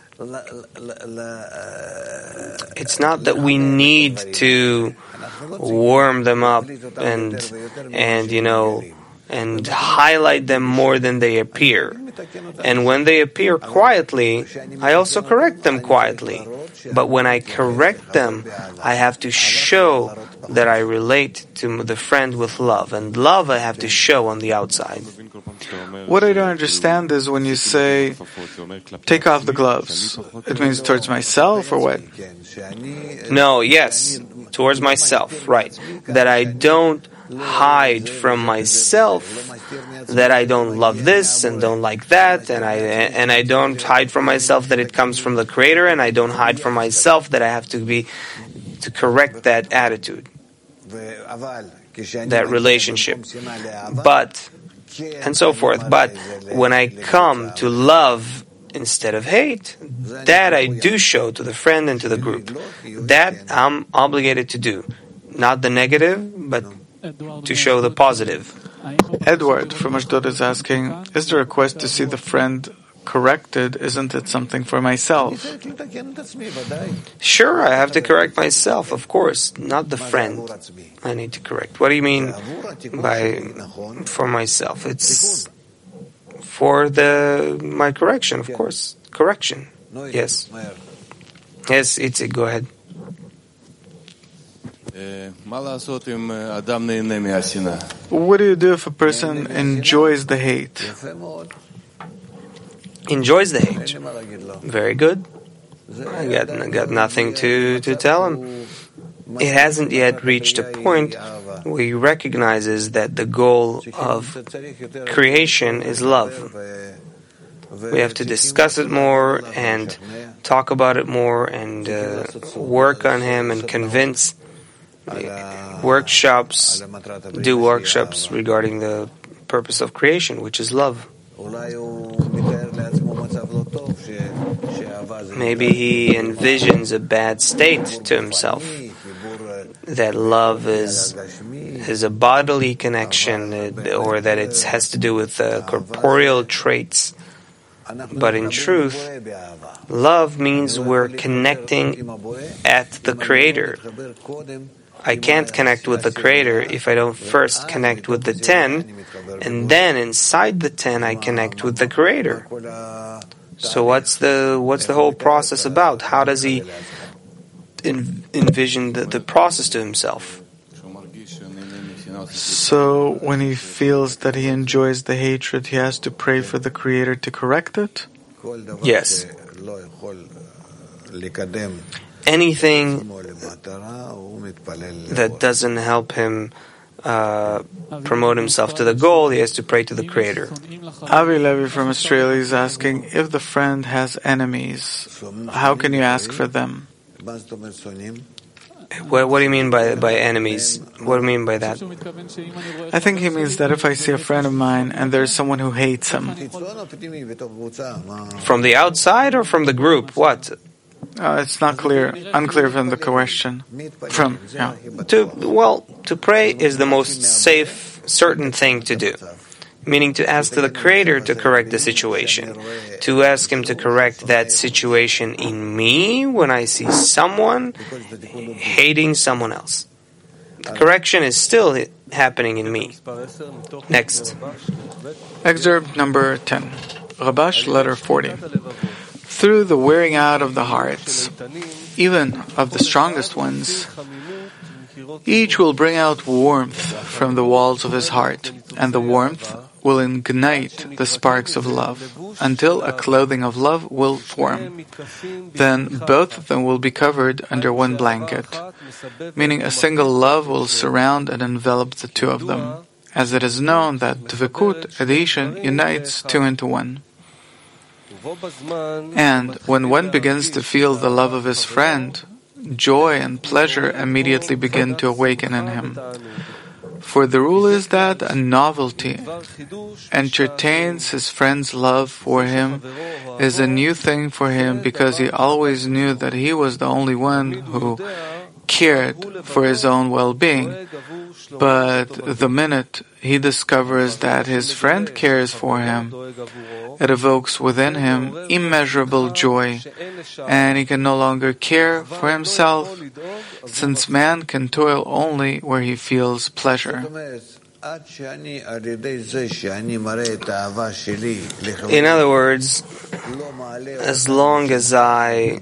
it's not that we need to warm them up and, and you know, and highlight them more than they appear. And when they appear quietly, I also correct them quietly. But when I correct them, I have to show that I relate to the friend with love. And love I have to show on the outside. What I don't understand is when you say, take off the gloves. It means towards myself or what? No, yes, towards myself, right. That I don't hide from myself that I don't love this and don't like that, and I and I don't hide from myself that it comes from the Creator, and I don't hide from myself that I have to be to correct that attitude, that relationship. But and so forth. But when I come to love instead of hate, that I do show to the friend and to the group. That I'm obligated to do. Not the negative, but to show the positive. Edward from Ashdod is asking, is the request to see the friend corrected, isn't it something for myself? Sure, I have to correct myself, of course, not the friend I need to correct. What do you mean by for myself? It's for the my correction, of course. Correction. Yes. Yes, Itzik, go ahead. What do you do if a person enjoys the hate? Enjoys the hate. Very good. I got, I got nothing to, to tell him. It hasn't yet reached a point where he recognizes that the goal of creation is love. We have to discuss it more and talk about it more and uh, work on him and convince uh, workshops, do workshops regarding the purpose of creation, which is love. Maybe he envisions a bad state to himself, that love is is a bodily connection, or that it has to do with uh, corporeal traits. But in truth, love means we're connecting at the Creator. I can't connect with the Creator if I don't first connect with the ten, and then inside the ten I connect with the Creator. So what's the what's the whole process about? How does he en- envision the, the process to himself? So when he feels that he enjoys the hatred, he has to pray for the Creator to correct it? Yes. Anything that doesn't help him uh, promote himself to the goal, he has to pray to the Creator. Avi Levi from Australia is asking, if the friend has enemies, how can you ask for them? What, what do you mean by by enemies? What do you mean by that? I think he means that if I see a friend of mine and there's someone who hates him. From the outside or from the group? What? Uh, it's not clear, unclear from the question. From, yeah. To, well, to pray is the most safe, certain thing to do. Meaning to ask the Creator to correct the situation. To ask Him to correct that situation in me when I see someone hating someone else. The correction is still happening in me. Next. Excerpt number ten. Rabash, letter forty. Through the wearing out of the hearts, even of the strongest ones, each will bring out warmth from the walls of his heart, and the warmth will ignite the sparks of love, until a clothing of love will form. Then both of them will be covered under one blanket, meaning a single love will surround and envelop the two of them, as it is known that Dvekut, adhesion, unites two into one. And when one begins to feel the love of his friend, joy and pleasure immediately begin to awaken in him. For the rule is that a novelty entertains his friend's love for him is a new thing for him, because he always knew that he was the only one who cared for his own well-being. But the minute he discovers that his friend cares for him, it evokes within him immeasurable joy, and he can no longer care for himself, since man can toil only where he feels pleasure. In other words, as long as I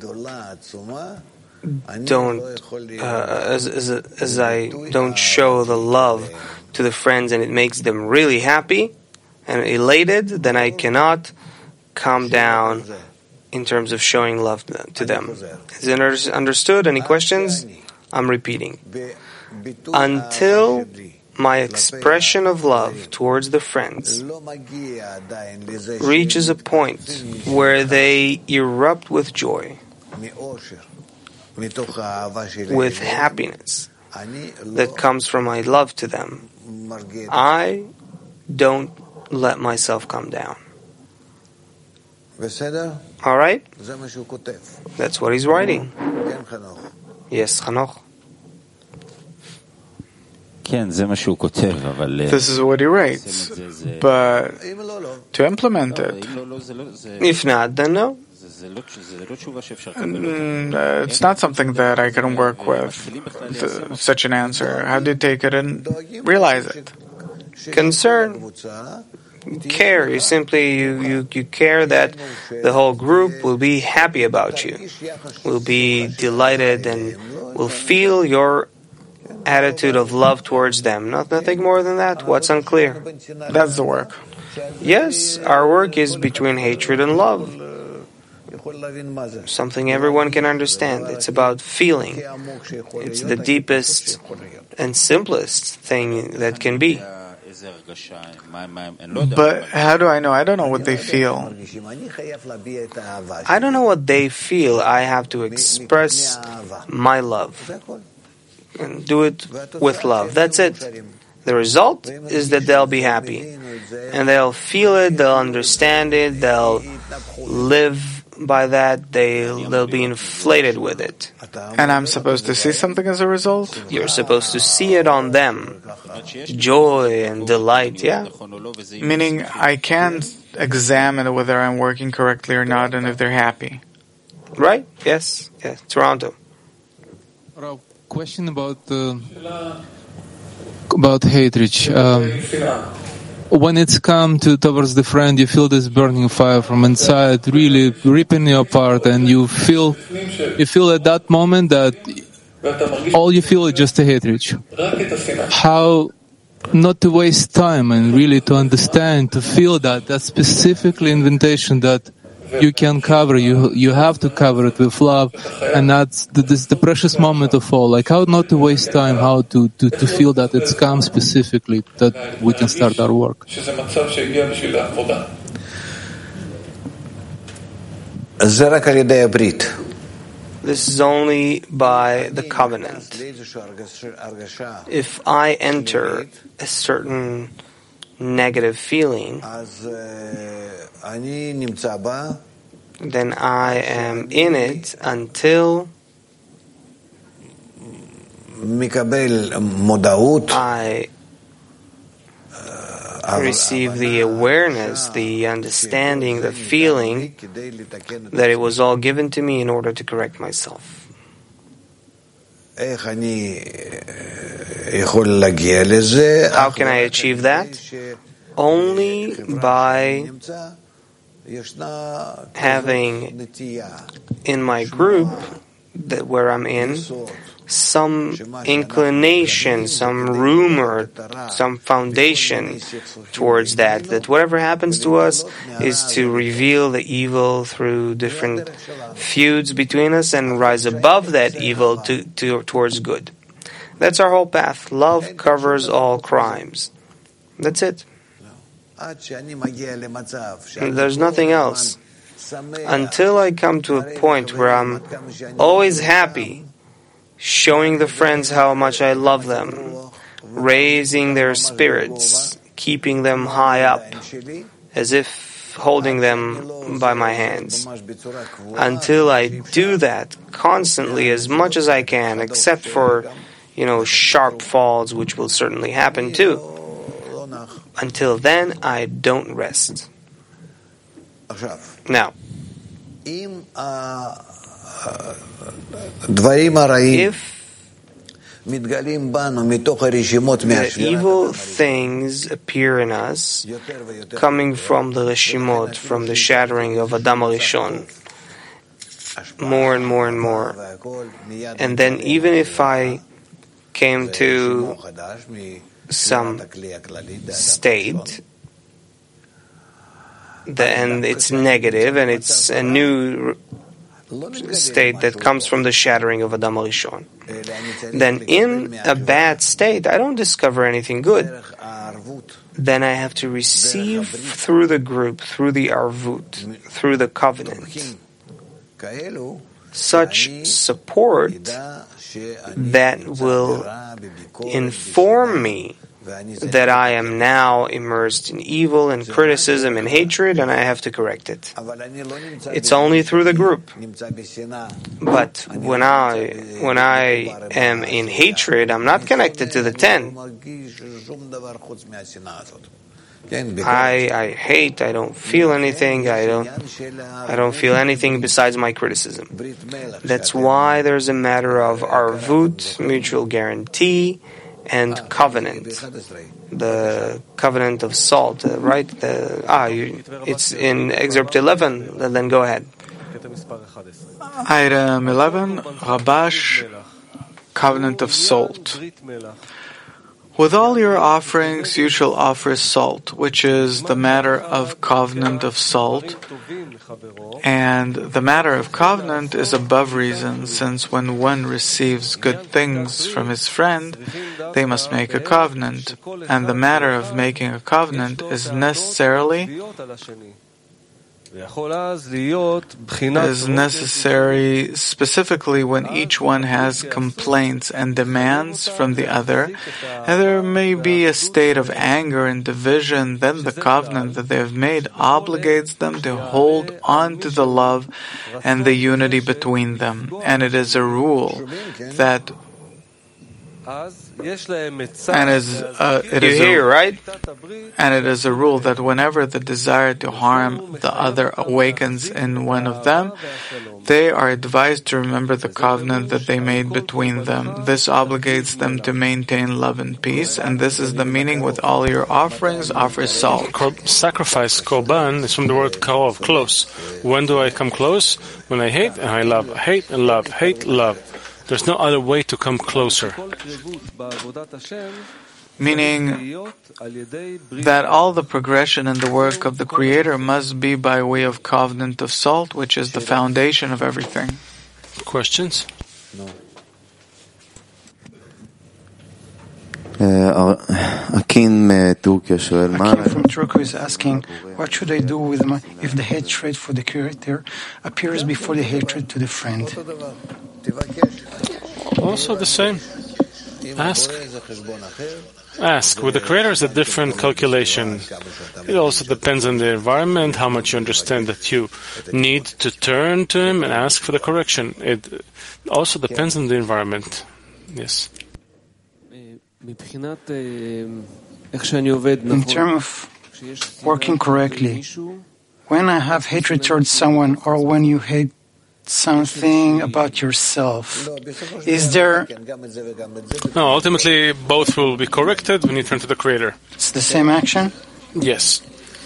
don't uh, as, as, as I don't show the love to the friends and it makes them really happy and elated, then I cannot calm down in terms of showing love to them. Is it understood? Any questions? I'm repeating. Until my expression of love towards the friends reaches a point where they erupt with joy, with happiness that comes from my love to them, I don't let myself come down. All right? That's what he's writing. Yes, Hanoch. This is what he writes, but to implement it, If not, then no. mm, uh, it's not something that I can work with, th- such an answer. How do you take it and realize it? Concern, care. You simply you, you, you care that the whole group will be happy about you, will be delighted, and will feel your attitude of love towards them. Not nothing more than that. What's unclear? That's the work. Yes, our work is between hatred and love. Something everyone can understand. It's about feeling. It's the deepest and simplest thing that can be. But how do I know? I don't know what they feel. I don't know what they feel. I have to express my love and do it with love. That's it. The result is that they'll be happy and they'll feel it, they'll understand it, they'll live by that, they'll, they'll be inflated with it. And I'm supposed to see something as a result? You're supposed to see it on them. Joy and delight, yeah. Meaning I can't examine whether I'm working correctly or not and if they're happy. Right? Yes. Yes. Toronto. Question about uh, about hatred. Um, when it's come to towards the friend, you feel this burning fire from inside, really ripping you apart, and you feel you feel at that moment that all you feel is just a hatred. How not to waste time and really to understand, to feel that that's specifically invitation that you can cover, you you have to cover it with love, and that's the, this the precious moment of all. Like how not to waste time, how to, to, to feel that it's come specifically that we can start our work. This is only by the covenant. If I enter a certain negative feeling, then I am in it until I receive the awareness, the understanding, the feeling that it was all given to me in order to correct myself. How can I achieve that? Only by having in my group that where I'm in some inclination, some rumor, some foundation towards that, that whatever happens to us is to reveal the evil through different feuds between us and rise above that evil to, to towards good. That's our whole path. Love covers all crimes. That's it. There's nothing else. Until I come to a point where I'm always happy, showing the friends how much I love them, raising their spirits, keeping them high up, as if holding them by my hands. Until I do that constantly as much as I can, except for, you know, sharp falls, which will certainly happen too. Until then, I don't rest. Now, if the evil things appear in us, coming from the Reshimot, from the shattering of Adam HaRishon, more and more and more, and then even if I came to some state, the, and it's negative, and it's a new state that comes from the shattering of Adam HaRishon, then in a bad state, I don't discover anything good. Then I have to receive through the group, through the arvut, through the covenant, such support that will inform me that I am now immersed in evil and criticism and hatred, and I have to correct it. It's only through the group. But when I when I am in hatred, I'm not connected to the ten. I I hate. I don't feel anything. I don't I don't feel anything besides my criticism. That's why there's a matter of arvut, mutual guarantee, and covenant, the covenant of salt, uh, right? The, ah, you, it's in excerpt eleven. Then go ahead. Item eleven, Rabash, covenant of salt. With all your offerings you shall offer salt, which is the matter of covenant of salt. And the matter of covenant is above reason, since when one receives good things from his friend, they must make a covenant. And the matter of making a covenant is necessarily is necessary specifically when each one has complaints and demands from the other, and there may be a state of anger and division. Then the covenant that they have made obligates them to hold on to the love and the unity between them. And it is a rule that And is, uh, it you is hear, a, right? And it is a rule that whenever the desire to harm the other awakens in one of them, they are advised to remember the covenant that they made between them. This obligates them to maintain love and peace, and this is the meaning with all your offerings, offer salt. Sacrifice, korban, is from the word karov, close. When do I come close? When I hate and I love. Hate and love. Hate, love. There's no other way to come closer. Meaning that all the progression in the work of the Creator must be by way of covenant of salt, which is the foundation of everything. Questions? No. Uh, Akin from Turkey is asking, what should I do with my, if the hatred for the Creator appears before the hatred to the friend? Also the same. Ask. Ask. With the Creator is a different calculation. It also depends on the environment, how much you understand that you need to turn to Him and ask for the correction. It also depends on the environment. Yes. In terms of working correctly, when I have hatred towards someone or when you hate something about yourself, is there... No, ultimately both will be corrected when you turn to the Creator. It's the same action? Yes.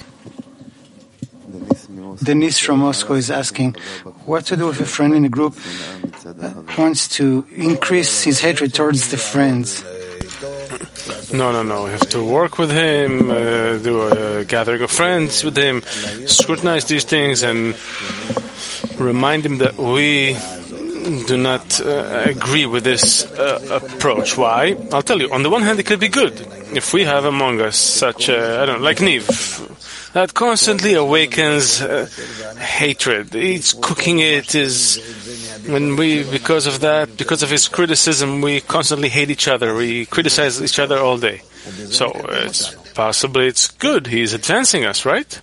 Denise from Moscow is asking, what to do if a friend in a group uh, wants to increase his hatred towards the friends? No, no, no. We have to work with him, uh, do a gathering of friends with him, scrutinize these things, and remind him that we do not uh, agree with this uh, approach. Why? I'll tell you. On the one hand, it could be good if we have among us such, uh, I don't know, like Niv, that constantly awakens uh, hatred. He's cooking it. Is when we, because of that, because of his criticism, we constantly hate each other. We criticize each other all day. So it's possibly it's good. He's advancing us, right?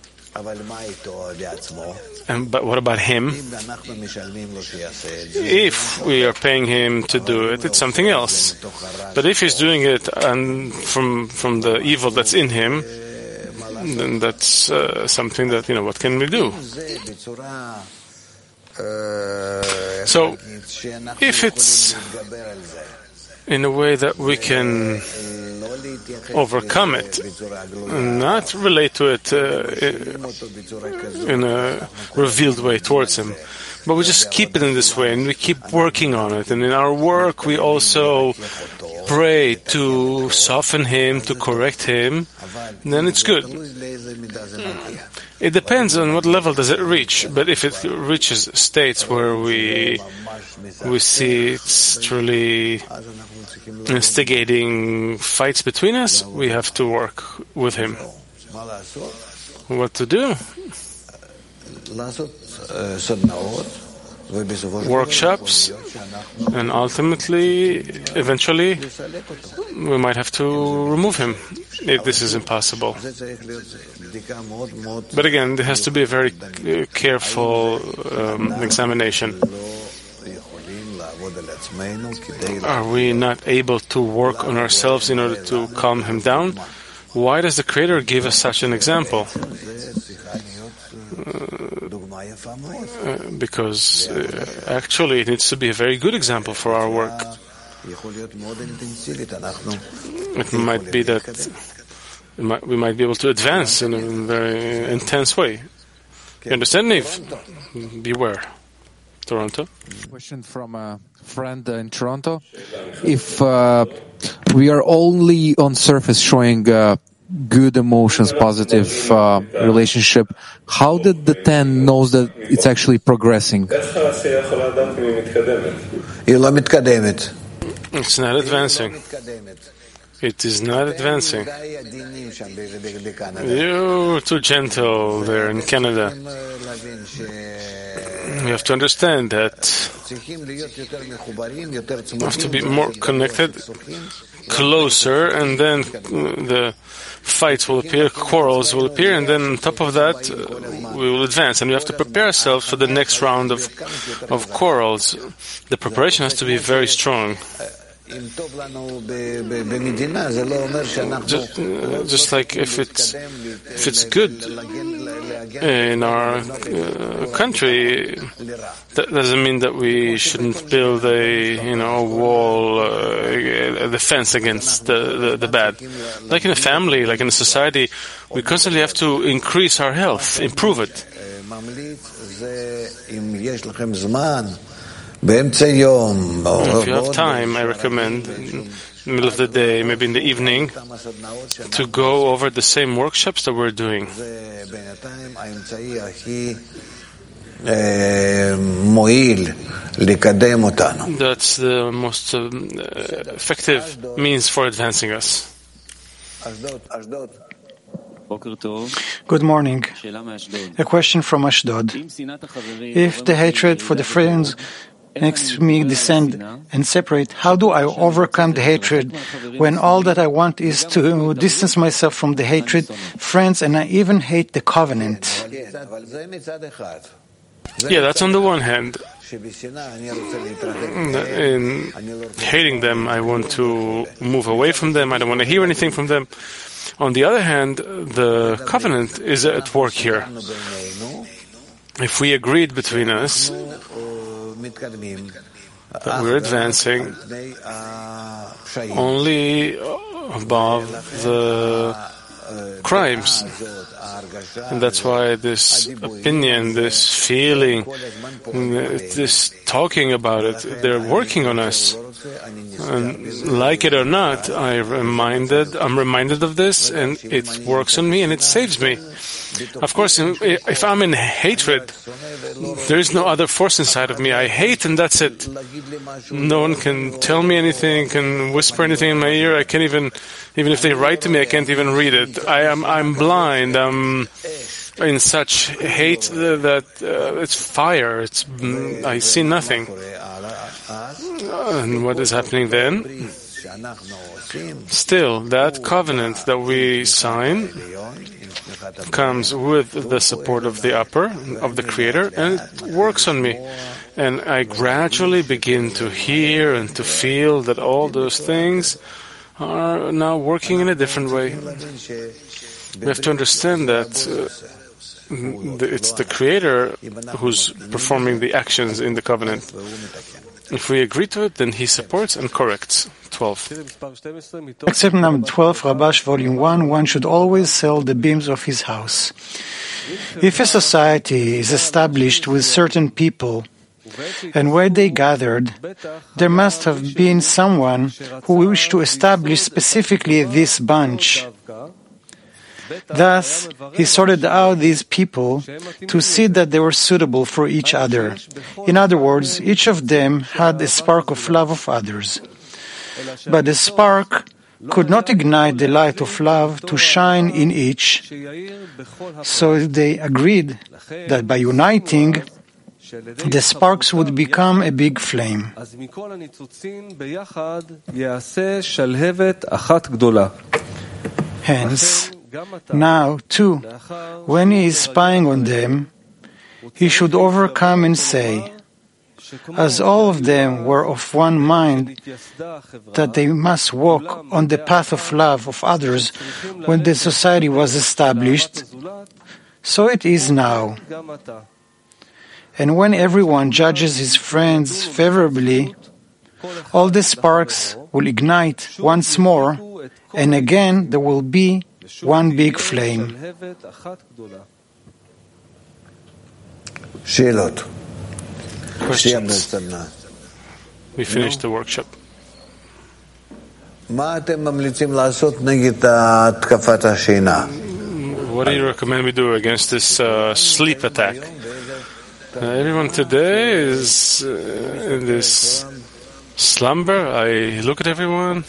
And, but what about him? If we are paying him to do it, it's something else. But if he's doing it and from from the evil that's in him, then that's uh, something that, you know, what can we do? So, if it's in a way that we can overcome it, not relate to it uh, in a revealed way towards him, but we just keep it in this way and we keep working on it. And in our work, we also pray to soften him, to correct him, then it's good. It depends on what level does it reach, but if it reaches states where we we see it's truly instigating fights between us, we have to work with him. What to do? workshops, and ultimately, eventually, we might have to remove him if this is impossible. But again, there has to be a very uh, careful um, examination. Are we not able to work on ourselves in order to calm him down? Why does the Creator give us such an example? Uh, because uh, actually it needs to be a very good example for our work. It might be that it might, we might be able to advance in a very intense way. You understand, Neve? Beware. Toronto. Question from a friend in Toronto. If uh, we are only on surface showing uh, good emotions, positive uh, relationship, how did the ten knows that it's actually progressing? It's not advancing. It is not advancing. You're too gentle there in Canada. You have to understand that we have to be more connected, closer, and then the fights will appear, quarrels will appear, and then on top of that, uh, we will advance. And we have to prepare ourselves for the next round of of quarrels. The preparation has to be very strong. Just, uh, just like if it's if it's good in our uh, country, that doesn't mean that we shouldn't build a you know a wall, uh, a defense against the, the the bad. Like in a family, like in a society, we constantly have to increase our health, improve it. If you have time, I recommend in the middle of the day, maybe in the evening, to go over the same workshops that we're doing. That's the most uh, effective means for advancing us. Good morning. A question from Ashdod. If the hatred for the friends next to me descend and separate, how do I overcome the hatred when all that I want is to distance myself from the hatred friends, and I even hate the covenant? Yeah, that's on the one hand. In hating them, I want to move away from them. I don't want to hear anything from them. On the other hand, the covenant is at work here. If we agreed between us that we're advancing only above the crimes, and that's why this opinion, this feeling, this talking about it, they're working on us. And like it or not, I reminded, I'm reminded of this, and it works on me, and it saves me. Of course, if I'm in hatred, there is no other force inside of me. I hate, and that's it. No one can tell me anything, can whisper anything in my ear. I can't even, even if they write to me, I can't even read it. I am, I'm blind. I'm in such hate that uh, it's fire. It's, I see nothing. And what is happening then? Still, that covenant that we sign comes with the support of the upper, of the Creator, and it works on me. And I gradually begin to hear and to feel that all those things are now working in a different way. We have to understand that uh, it's the Creator who's performing the actions in the covenant. If we agree to it, then He supports and corrects. twelve. Except number twelve, Rabash, volume one, one should always sell the beams of his house. If a society is established with certain people, and where they gathered, there must have been someone who wished to establish specifically this bunch. Thus, he sorted out these people to see that they were suitable for each other. In other words, each of them had a spark of love of others. But the spark could not ignite the light of love to shine in each. So they agreed that by uniting, the sparks would become a big flame. Hence, now, too, when he is spying on them, he should overcome and say, as all of them were of one mind, that they must walk on the path of love of others when the society was established, so it is now. And when everyone judges his friends favorably, all the sparks will ignite once more, and again there will be one big flame. Questions? We finished the workshop. What do you recommend we do against this uh, sleep attack? Uh, everyone today is uh, in this slumber. I look at everyone.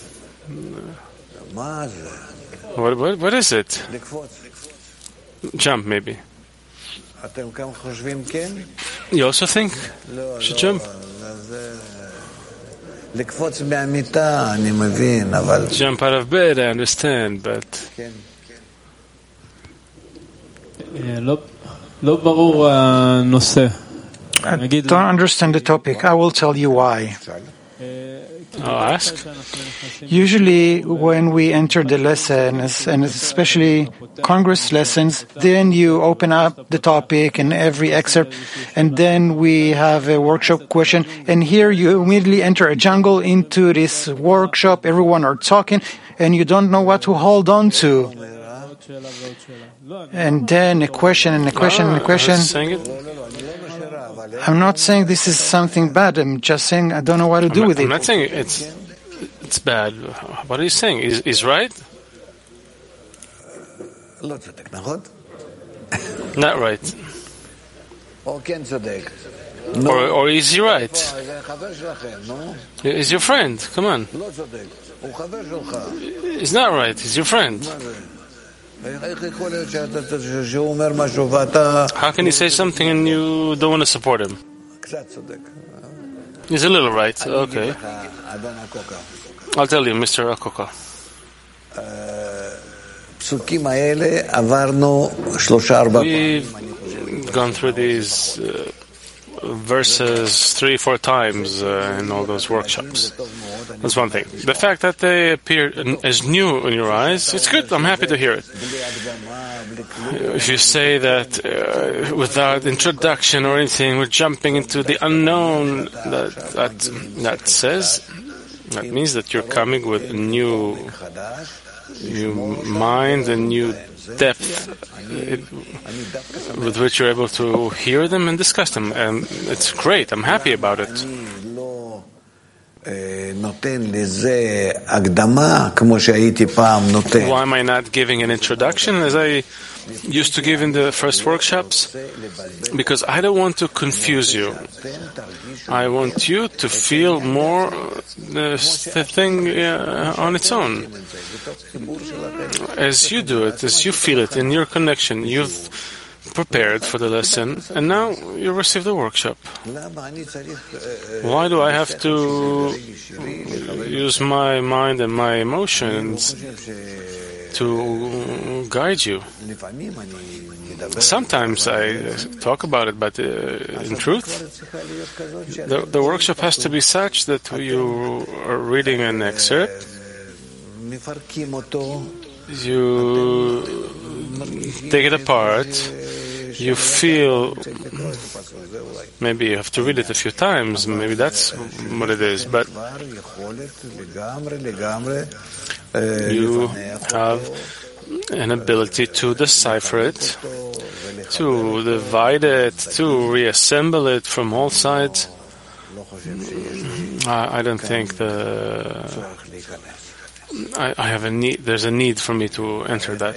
What, what, what is it? Jump, maybe. You also think you should jump? Jump out of bed, I understand, but... I don't understand the topic. I will tell you why. I'll ask. Usually when we enter the lessons, and especially Congress lessons, then you open up the topic and every excerpt, and then we have a workshop question, and here you immediately enter a jungle into this workshop, everyone are talking, and you don't know what to hold on to. And then a question and a question and a question. I'm not saying this is something bad. I'm just saying I don't know what to do I'm with not, it. I'm not saying it's it's bad. What are you saying? Is is right? Not right. Or or is he right? He's your friend. Come on. He's not right. He's your friend. How can you say something and you don't want to support him? He's a little right. Okay. I'll tell you, Mister Akoka. We've gone through these uh, verses three, four times uh, in all those workshops. That's one thing. The fact that they appear as new in your eyes, it's good. I'm happy to hear it. If you say that uh, without introduction or anything, we're jumping into the unknown, that that that says that means that you're coming with a new, new mind and new depth it, with which you're able to hear them and discuss them, and it's great. I'm happy about it. Why am I not giving an introduction as I used to give in the first workshops? Because I don't want to confuse you. I want you to feel more the, the thing uh, on its own. As you do it, as you feel it in your connection, you've prepared for the lesson, and now you receive the workshop. Why do I have to use my mind and my emotions to guide you? Sometimes I talk about it, but uh, in truth, the, the workshop has to be such that you are reading an excerpt, you take it apart, you feel, maybe you have to read it a few times, maybe that's what it is, but you have an ability to decipher it, to divide it, to reassemble it from all sides. I, I don't think the I, I have a need. There's a need for me to enter that.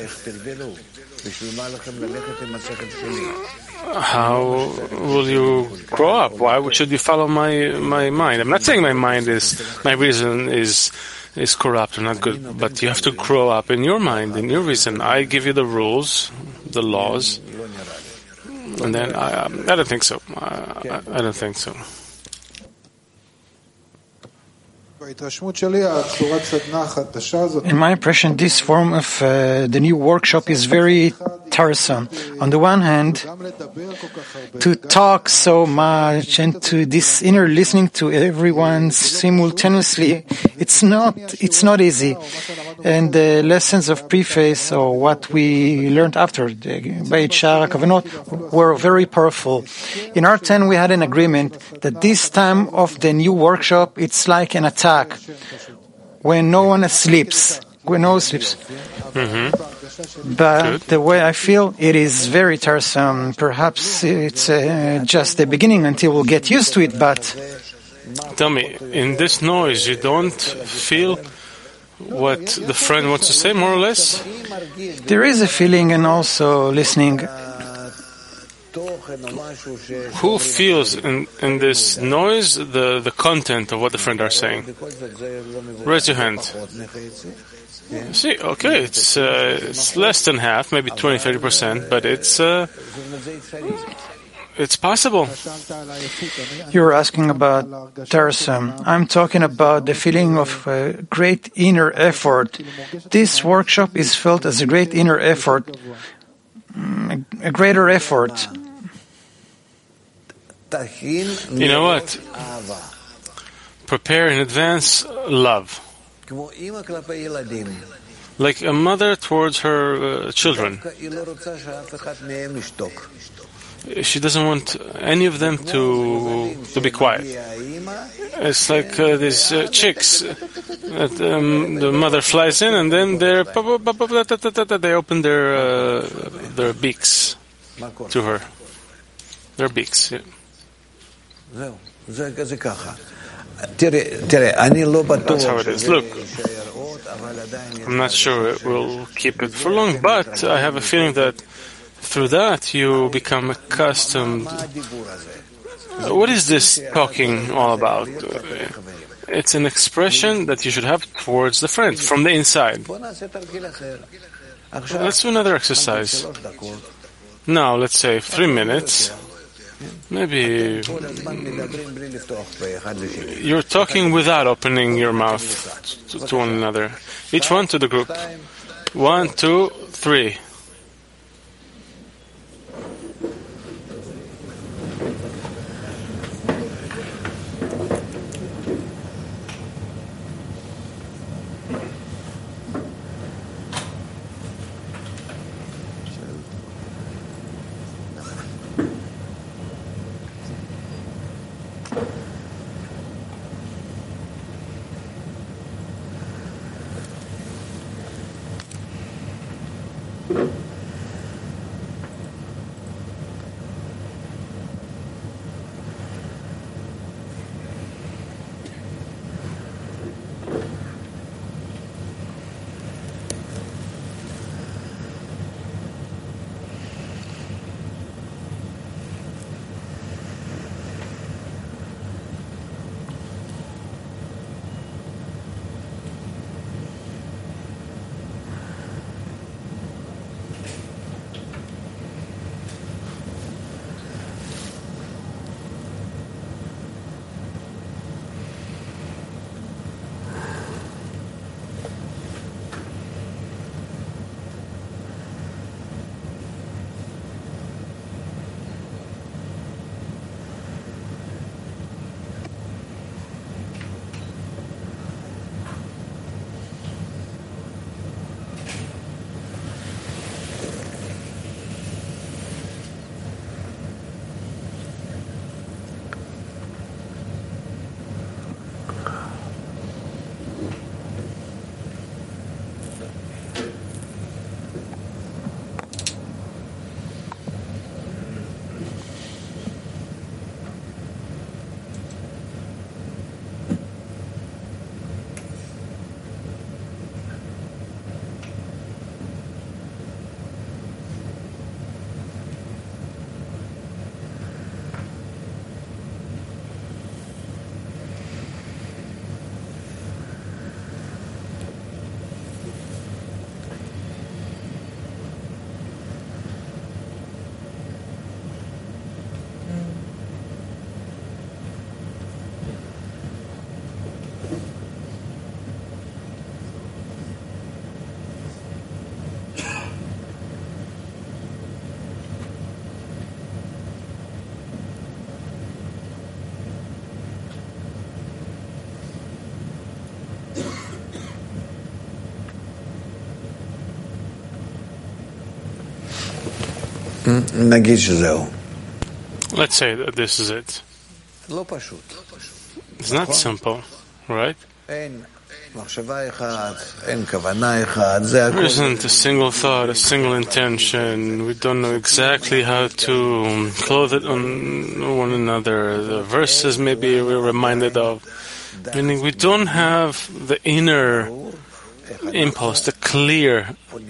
How will you grow up? Why should you follow my my mind? I'm not saying my mind is my reason is is corrupt or not good, but you have to grow up in your mind, in your reason. I give you the rules, the laws, And then I, I don't think so. I, I don't think so. In my impression, this form of uh, the new workshop is very tiresome. On the one hand, to talk so much and to this inner listening to everyone simultaneously, it's not it's not easy. And the lessons of preface, or what we learned after the Beit Sha'ar HaKavanot, were very powerful. In R ten, we had an agreement that this time of the new workshop, it's like an attack, when no one sleeps, when no one sleeps. Mm-hmm. But Good. The way I feel, it is very tiresome. Perhaps it's uh, just the beginning until we'll get used to it, but... Tell me, in this noise, you don't feel what the friend wants to say, more or less? There is a feeling, and also listening. Who feels in, in this noise the, the content of what the friend are saying? Raise your hand. See, okay, it's uh, it's less than half, maybe twenty, thirty percent, but it's uh, it's possible. You're asking about tiresome. I'm talking about the feeling of a great inner effort. This workshop is felt as a great inner effort, a greater effort. You know what? Prepare in advance love. Like a mother towards her uh, children. She doesn't want any of them to to be quiet. It's like uh, these uh, chicks. That, um, the mother flies in, and then they're they open their uh, their beaks to her. Their beaks. Yeah. That's how it is. Look, I'm not sure it will keep it for long, but I have a feeling that through that you become accustomed. What is this talking all about? It's an expression that you should have towards the friend, from the inside. Let's do another exercise. Now, let's say three minutes. Maybe you're talking without opening your mouth to, to one another. Each one to the group. One, two, three. Let's say that this is it. It's not simple, right? There isn't a single thought, a single intention. We don't know exactly how to clothe it on one another. The verses maybe we're reminded of. Meaning we don't have the inner impulse, the clear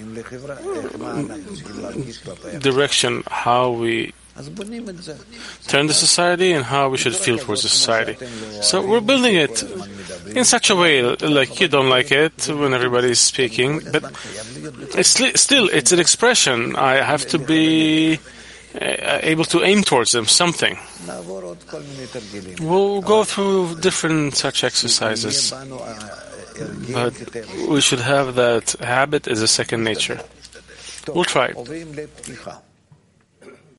direction how we turn the society and how we should feel towards the society. So we're building it in such a way, like you don't like it when everybody is speaking, but it's still, it's an expression. I have to be able to aim towards them, something. We'll go through different such exercises, but we should have that habit as a second nature. We'll try.